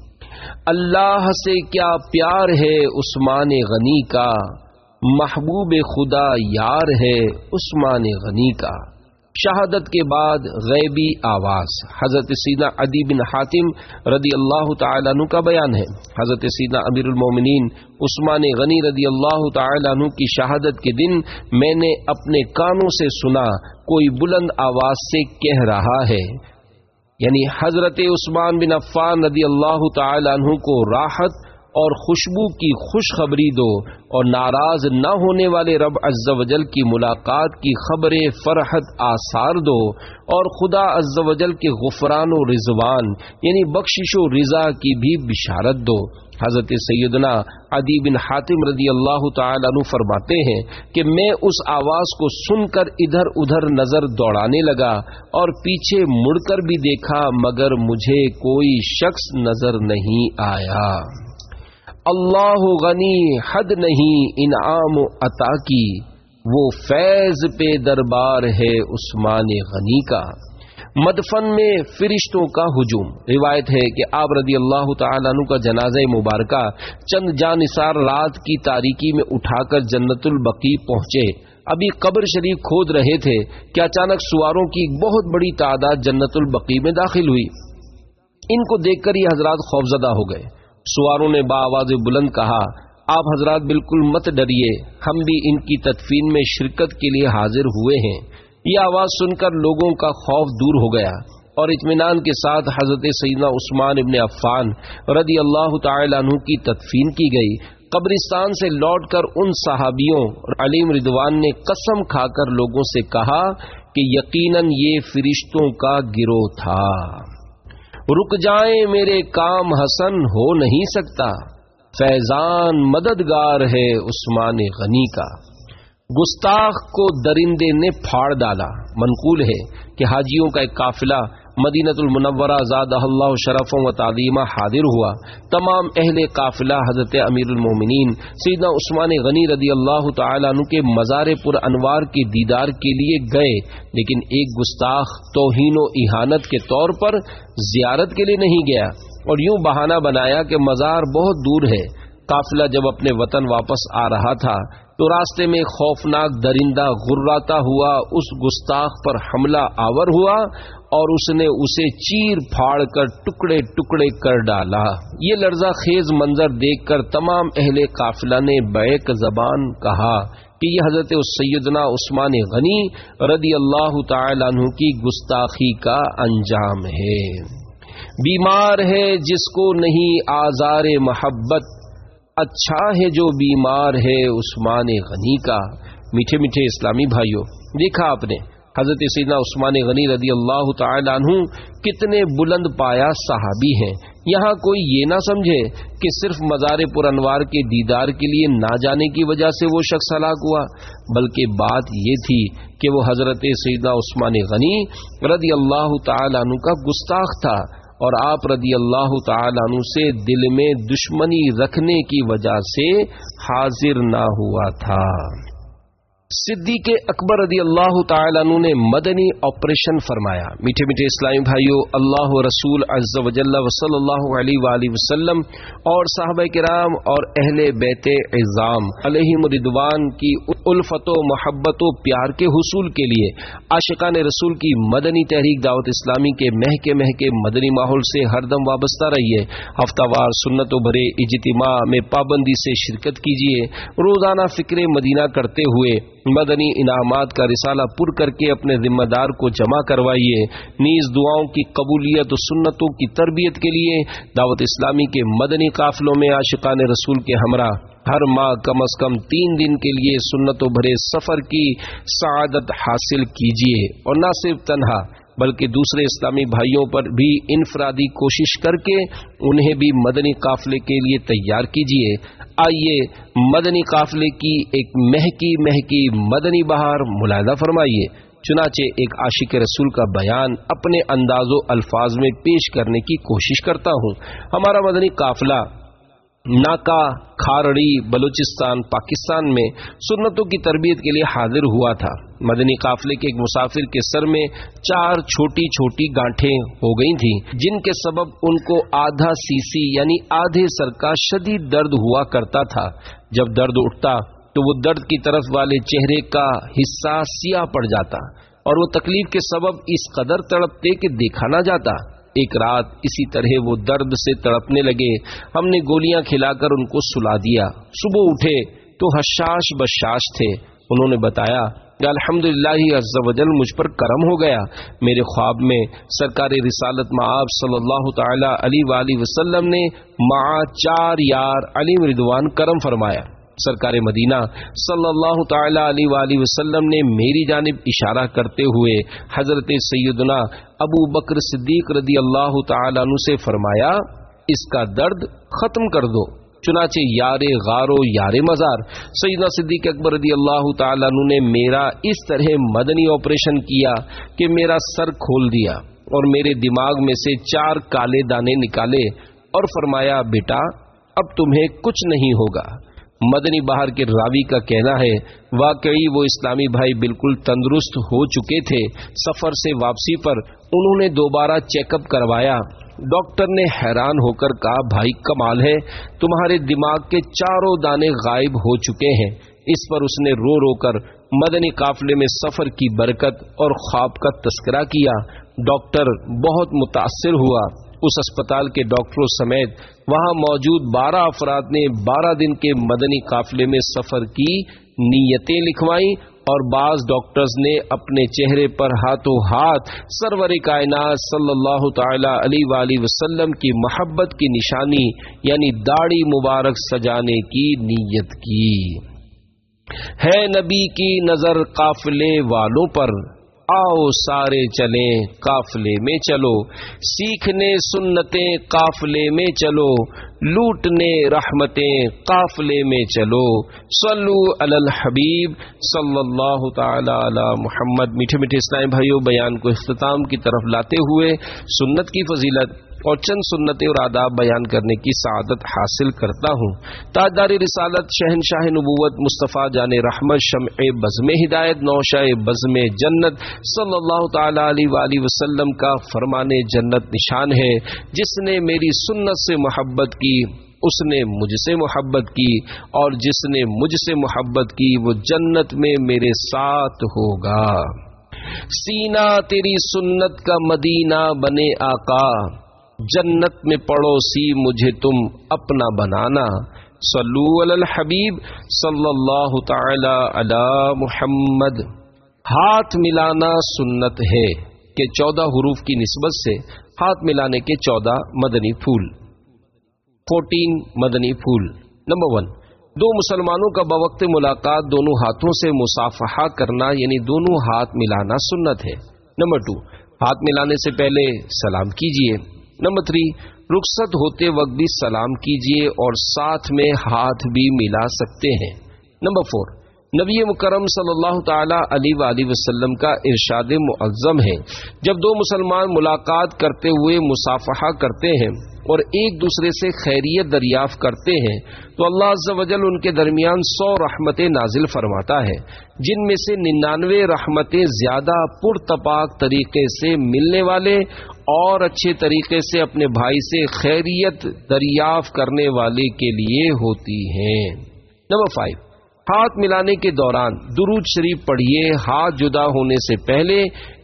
اللہ سے کیا پیار ہے عثمان غنی کا، محبوب خدا یار ہے عثمان غنی کا۔ شہادت کے بعد غیبی آواز۔ حضرت سیدنا عدی بن حاتم رضی اللہ تعالیٰ عنہ کا بیان ہے، حضرت سیدنا امیر المومنین عثمان غنی رضی اللہ تعالیٰ عنہ کی شہادت کے دن میں نے اپنے کانوں سے سنا کوئی بلند آواز سے کہہ رہا ہے، یعنی حضرت عثمان بن عفان رضی اللہ تعالیٰ عنہ کو راحت اور خوشبو کی خوشخبری دو، اور ناراض نہ ہونے والے رب عز و جل کی ملاقات کی خبر فرحت آثار دو، اور خدا عز و جل کے غفران و رضوان یعنی بخشش و رضا کی بھی بشارت دو۔ حضرت سیدنا عدی بن حاتم رضی اللہ تعالیٰ عنہ فرماتے ہیں کہ میں اس آواز کو سن کر ادھر ادھر نظر دوڑانے لگا، اور پیچھے مڑ کر بھی دیکھا مگر مجھے کوئی شخص نظر نہیں آیا۔ اللہ غنی حد نہیں انعام و عطا کی، وہ فیض پہ دربار ہے عثمان غنی کا، مدفن میں فرشتوں کا ہجوم۔ روایت ہے کہ آپ رضی اللہ تعالیٰ عنہ کا جنازہ مبارکہ چند جانثار رات کی تاریکی میں اٹھا کر جنت البقیع پہنچے۔ ابھی قبر شریف کھود رہے تھے کہ اچانک سواروں کی بہت بڑی تعداد جنت البقیع میں داخل ہوئی۔ ان کو دیکھ کر یہ حضرات خوفزدہ ہو گئے۔ سواروں نے بآواز بلند کہا، آپ حضرات بالکل مت ڈریے، ہم بھی ان کی تدفین میں شرکت کے لیے حاضر ہوئے ہیں۔ یہ آواز سن کر لوگوں کا خوف دور ہو گیا اور اطمینان کے ساتھ حضرت سیدنا عثمان ابن عفان رضی اللہ تعالی عنہ کی تدفین کی گئی۔ قبرستان سے لوٹ کر ان صحابیوں علیم رضوان نے قسم کھا کر لوگوں سے کہا کہ یقیناً یہ فرشتوں کا گروہ تھا۔ رک جائیں میرے کام حسن ہو نہیں سکتا، فیضان مددگار ہے عثمان غنی کا۔ گستاخ کو درندے نے پھاڑ ڈالا۔ منقول ہے کہ حاجیوں کا ایک قافلہ مدینۃ المنورہ زادہ اللہ شرف و تعظیمہ حاضر ہوا۔ تمام اہل قافلہ حضرت امیر المومنین سیدنا عثمان غنی رضی اللہ تعالیٰ عنہ کے مزار پر انوار کے دیدار کے لیے گئے، لیکن ایک گستاخ توہین و اہانت کے طور پر زیارت کے لیے نہیں گیا اور یوں بہانہ بنایا کہ مزار بہت دور ہے۔ قافلہ جب اپنے وطن واپس آ رہا تھا تو راستے میں خوفناک درندہ غراتا ہوا اس گستاخ پر حملہ آور ہوا اور اس نے اسے چیر پھاڑ کر ٹکڑے ٹکڑے کر ڈالا۔ یہ لرزہ خیز منظر دیکھ کر تمام اہل قافلہ نے بیک زبان کہا کہ یہ حضرت سیدنا عثمان غنی رضی اللہ تعالی عنہ کی گستاخی کا انجام ہے۔ بیمار ہے جس کو نہیں آزار محبت، اچھا ہے جو بیمار ہے عثمان غنی کا۔ میٹھے میٹھے اسلامی بھائیوں، دیکھا آپ نے حضرت سیدنا عثمان غنی رضی اللہ تعالی عنہ کتنے بلند پایا صحابی ہیں۔ یہاں کوئی یہ نہ سمجھے کہ صرف مزار پر انوار کے دیدار کے لیے نہ جانے کی وجہ سے وہ شخص ہلاک ہوا، بلکہ بات یہ تھی کہ وہ حضرت سیدنا عثمان غنی رضی اللہ تعالی عنہ کا گستاخ تھا اور آپ رضی اللہ تعالی عنہ سے دل میں دشمنی رکھنے کی وجہ سے حاضر نہ ہوا تھا۔ صدیق اکبر رضی اللہ تعالی عنہ نے مدنی آپریشن فرمایا۔ میٹھے میٹھے اسلامی بھائیوں، اللہ رسول عز و جل و صلی اللہ علیہ وآلہ وسلم اور صحابہ کرام اور اہل بیت عظام علیہم رضوان کی الفت و محبت و پیار کے حصول کے لیے عاشقان رسول کی مدنی تحریک دعوت اسلامی کے مہکے مہکے مدنی ماحول سے ہر دم وابستہ رہیے۔ ہفتہ وار سنتوں بھرے اجتماع میں پابندی سے شرکت کیجیے۔ روزانہ فکر مدینہ کرتے ہوئے مدنی انعامات کا رسالہ پر کر کے اپنے ذمہ دار کو جمع کروائیے۔ نیز دعاؤں کی قبولیت و سنتوں کی تربیت کے لیے دعوت اسلامی کے مدنی قافلوں میں عاشقان رسول کے ہمراہ ہر ماہ کم از کم تین دن کے لیے سنتوں بھرے سفر کی سعادت حاصل کیجیے، اور نہ صرف تنہا بلکہ دوسرے اسلامی بھائیوں پر بھی انفرادی کوشش کر کے انہیں بھی مدنی قافلے کے لیے تیار کیجیے۔ آئیے مدنی قافلے کی ایک مہکی مہکی مدنی بہار ملاحظہ فرمائیے۔ چنانچہ ایک عاشق رسول کا بیان اپنے انداز و الفاظ میں پیش کرنے کی کوشش کرتا ہوں۔ ہمارا مدنی قافلہ ناکا کھارڑی بلوچستان پاکستان میں سنتوں کی تربیت کے لیے حاضر ہوا تھا۔ مدنی قافلے کے ایک مسافر کے سر میں چار چھوٹی چھوٹی گانٹھیں ہو گئی تھیں، جن کے سبب ان کو آدھا سیسی یعنی آدھے سر کا شدید درد ہوا کرتا تھا۔ جب درد اٹھتا تو وہ درد کی طرف والے چہرے کا حصہ سیاہ پڑ جاتا اور وہ تکلیف کے سبب اس قدر تڑپتے کہ دیکھا نہ جاتا۔ ایک رات اسی طرح وہ درد سے تڑپنے لگے۔ ہم نے گولیاں کھلا کر ان کو سلا دیا۔ صبح اٹھے تو حشاش بشاش تھے۔ انہوں نے بتایا کہ الحمدللہ عز و جل مجھ پر کرم ہو گیا۔ میرے خواب میں سرکار رسالت مآب صلی اللہ تعالی علیہ وآلہ وسلم نے مع چار یار علی رضوان کرم فرمایا۔ سرکار مدینہ صلی اللہ تعالی علیہ وآلہ وسلم نے میری جانب اشارہ کرتے ہوئے حضرت سیدنا ابو بکر صدیق رضی اللہ تعالی عنہ سے فرمایا، اس کا درد ختم کر دو۔ چنانچہ یار غار و یار مزار سیدنا صدیق اکبر رضی اللہ تعالی عنہ نے میرا اس طرح مدنی آپریشن کیا کہ میرا سر کھول دیا اور میرے دماغ میں سے چار کالے دانے نکالے اور فرمایا، بیٹا اب تمہیں کچھ نہیں ہوگا۔ مدنی بہار کے راوی کا کہنا ہے واقعی وہ اسلامی بھائی بالکل تندرست ہو چکے تھے. سفر سے واپسی پر انہوں نے دوبارہ چیک اپ کروایا. ڈاکٹر نے حیران ہو کر کہا بھائی کمال ہے، تمہارے دماغ کے چاروں دانے غائب ہو چکے ہیں. اس پر اس نے رو رو کر مدنی قافلے میں سفر کی برکت اور خواب کا تذکرہ کیا. ڈاکٹر بہت متاثر ہوا. اس اسپتال کے ڈاکٹروں سمیت وہاں موجود بارہ افراد نے بارہ دن کے مدنی قافلے میں سفر کی نیتیں لکھوائیں اور بعض ڈاکٹرز نے اپنے چہرے پر ہاتھوں ہاتھ سرور کائنات صلی اللہ تعالی علیہ وآلہ وسلم کی محبت کی نشانی یعنی داڑھی مبارک سجانے کی نیت کی. ہے نبی کی نظر قافلے والوں پر، آؤ سارے چلیں قافلے میں چلو، سیکھنے سنتیں قافلے میں چلو، لوٹنے رحمتیں قافلے میں چلو. صلو علی الحبیب صلی اللہ تعالی علی محمد. میٹھے میٹھے اسلامی بھائیوں، بیان کو اختتام کی طرف لاتے ہوئے سنت کی فضیلت اور چند سنتیں اور آداب بیان کرنے کی سعادت حاصل کرتا ہوں. تاجدار رسالت شہنشاہ نبوت مصطفیٰ جان رحمت شمع بزم ہدایت نوشہ بزم جنت صلی اللہ تعالی علیہ وآلہ وسلم کا فرمان جنت نشان ہے. جس نے میری سنت سے محبت کی اس نے مجھ سے محبت کی، اور جس نے مجھ سے محبت کی وہ جنت میں میرے ساتھ ہوگا. سینہ تیری سنت کا مدینہ بنے آقا، جنت میں پڑوسی مجھے تم اپنا بنانا. صلو علی الحبیب صلی اللہ تعالی علی محمد. ہاتھ ملانا سنت ہے کہ چودہ حروف کی نسبت سے ہاتھ ملانے کے چودہ مدنی پھول، فورٹین مدنی پھول. نمبر ون، دو مسلمانوں کا بوقت ملاقات دونوں ہاتھوں سے مصافحہ کرنا یعنی دونوں ہاتھ ملانا سنت ہے. نمبر ٹو، ہاتھ ملانے سے پہلے سلام کیجیے. نمبر تھری، رخصت ہوتے وقت بھی سلام کیجیے اور ساتھ میں ہاتھ بھی ملا سکتے ہیں. نمبر فور، نبی مکرم صلی اللہ تعالی علیہ وآلہ وسلم کا ارشاد معظم ہے جب دو مسلمان ملاقات کرتے ہوئے مصافحہ کرتے ہیں اور ایک دوسرے سے خیریت دریافت کرتے ہیں تو اللہ عز و جل ان کے درمیان سو رحمتیں نازل فرماتا ہے، جن میں سے ننانوے رحمتیں زیادہ پرتپاک طریقے سے ملنے والے اور اچھے طریقے سے اپنے بھائی سے خیریت دریافت کرنے والے کے لیے ہوتی ہیں. نمبر فائیو، ہاتھ ملانے کے دوران درود شریف پڑھیے. ہاتھ جدا ہونے سے پہلے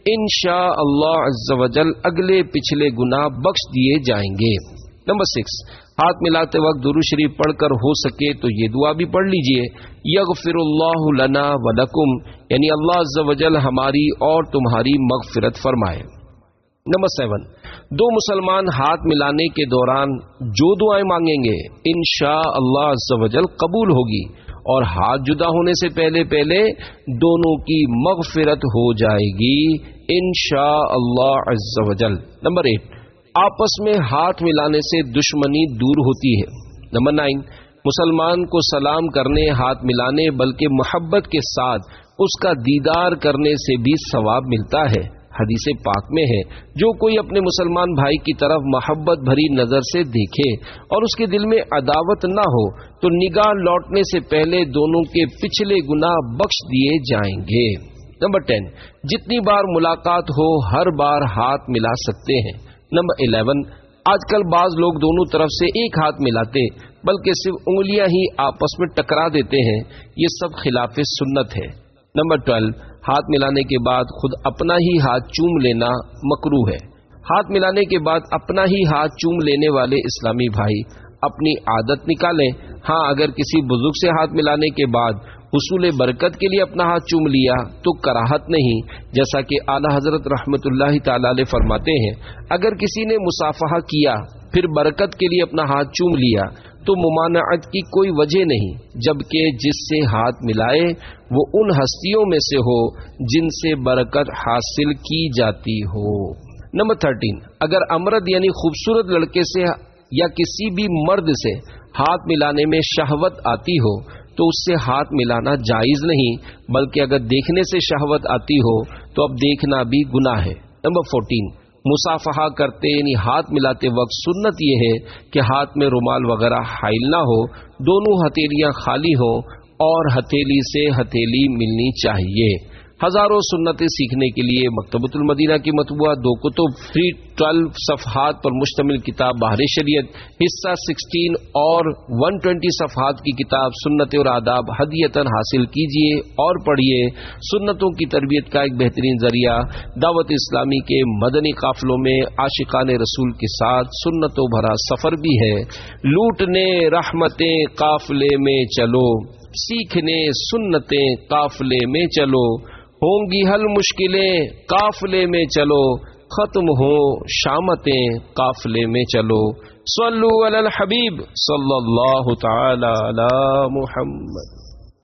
انشاء اللہ عز و جل اگلے پچھلے گناہ بخش دیے جائیں گے. نمبر سکس، ہاتھ ملاتے وقت درود شریف پڑھ کر ہو سکے تو یہ دعا بھی پڑھ لیجئے، یغفر اللہ لنا ولکم، یعنی اللہ عز و جل ہماری اور تمہاری مغفرت فرمائے. نمبر سیون، دو مسلمان ہاتھ ملانے کے دوران جو دعائیں مانگیں گے انشاء اللہ عز و جل قبول ہوگی اور ہاتھ جدا ہونے سے پہلے پہلے دونوں کی مغفرت ہو جائے گی انشاء اللہ عز و جل. نمبر ایٹ، آپس میں ہاتھ ملانے سے دشمنی دور ہوتی ہے. نمبر نائن، مسلمان کو سلام کرنے، ہاتھ ملانے بلکہ محبت کے ساتھ اس کا دیدار کرنے سے بھی ثواب ملتا ہے. حدیث پاک میں ہے جو کوئی اپنے مسلمان بھائی کی طرف محبت بھری نظر سے دیکھے اور اس کے دل میں عداوت نہ ہو تو نگاہ لوٹنے سے پہلے دونوں کے پچھلے گناہ بخش دیے جائیں گے. نمبر ٹین، جتنی بار ملاقات ہو ہر بار ہاتھ ملا سکتے ہیں. نمبر الیون، آج کل بعض لوگ دونوں طرف سے ایک ہاتھ ملاتے بلکہ صرف انگلیاں ہی آپس میں ٹکرا دیتے ہیں، یہ سب خلاف سنت ہے. نمبر ٹویلو، ہاتھ ملانے کے بعد خود اپنا ہی ہاتھ چوم لینا مکروہ ہے. ہاتھ ملانے کے بعد اپنا ہی ہاتھ چوم لینے والے اسلامی بھائی اپنی عادت نکالیں. ہاں اگر کسی بزرگ سے ہاتھ ملانے کے بعد حصول برکت کے لیے اپنا ہاتھ چوم لیا تو کراہت نہیں، جیسا کہ اعلی حضرت رحمت اللہ تعالی علیہ فرماتے ہیں اگر کسی نے مصافحہ کیا پھر برکت کے لیے اپنا ہاتھ چوم لیا تو ممانعت کی کوئی وجہ نہیں، جبکہ جس سے ہاتھ ملائے وہ ان ہستیوں میں سے ہو جن سے برکت حاصل کی جاتی ہو. نمبر تھرٹین، اگر امرد یعنی خوبصورت لڑکے سے یا کسی بھی مرد سے ہاتھ ملانے میں شہوت آتی ہو تو اس سے ہاتھ ملانا جائز نہیں، بلکہ اگر دیکھنے سے شہوت آتی ہو تو اب دیکھنا بھی گناہ ہے. نمبر فورٹین، مصافحہ کرتے یعنی ہاتھ ملاتے وقت سنت یہ ہے کہ ہاتھ میں رومال وغیرہ حائل نہ ہو، دونوں ہتھیلیاں خالی ہو اور ہتھیلی سے ہتھیلی ملنی چاہیے۔ ہزاروں سنتیں سیکھنے کے لیے مکتبۃ المدینہ کی مطبوعہ دو کتب فری ٹویلو صفحات پر مشتمل کتاب بحر شریعت حصہ سکسٹین اور ون ٹوینٹی صفحات کی کتاب سنت اور آداب ہدیتاً حاصل کیجیے اور پڑھیے۔ سنتوں کی تربیت کا ایک بہترین ذریعہ دعوت اسلامی کے مدنی قافلوں میں عاشقان رسول کے ساتھ سنتوں بھرا سفر بھی ہے۔ لوٹنے رحمتیں قافلے میں چلو، سیکھنے سنتیں قافلے میں چلو، ہوں گی حل مشکلیں قافلے میں چلو، ختم ہو شامتیں قافلے میں چلو۔ صلو علی الحبیب صلی اللہ تعالی علی محمد۔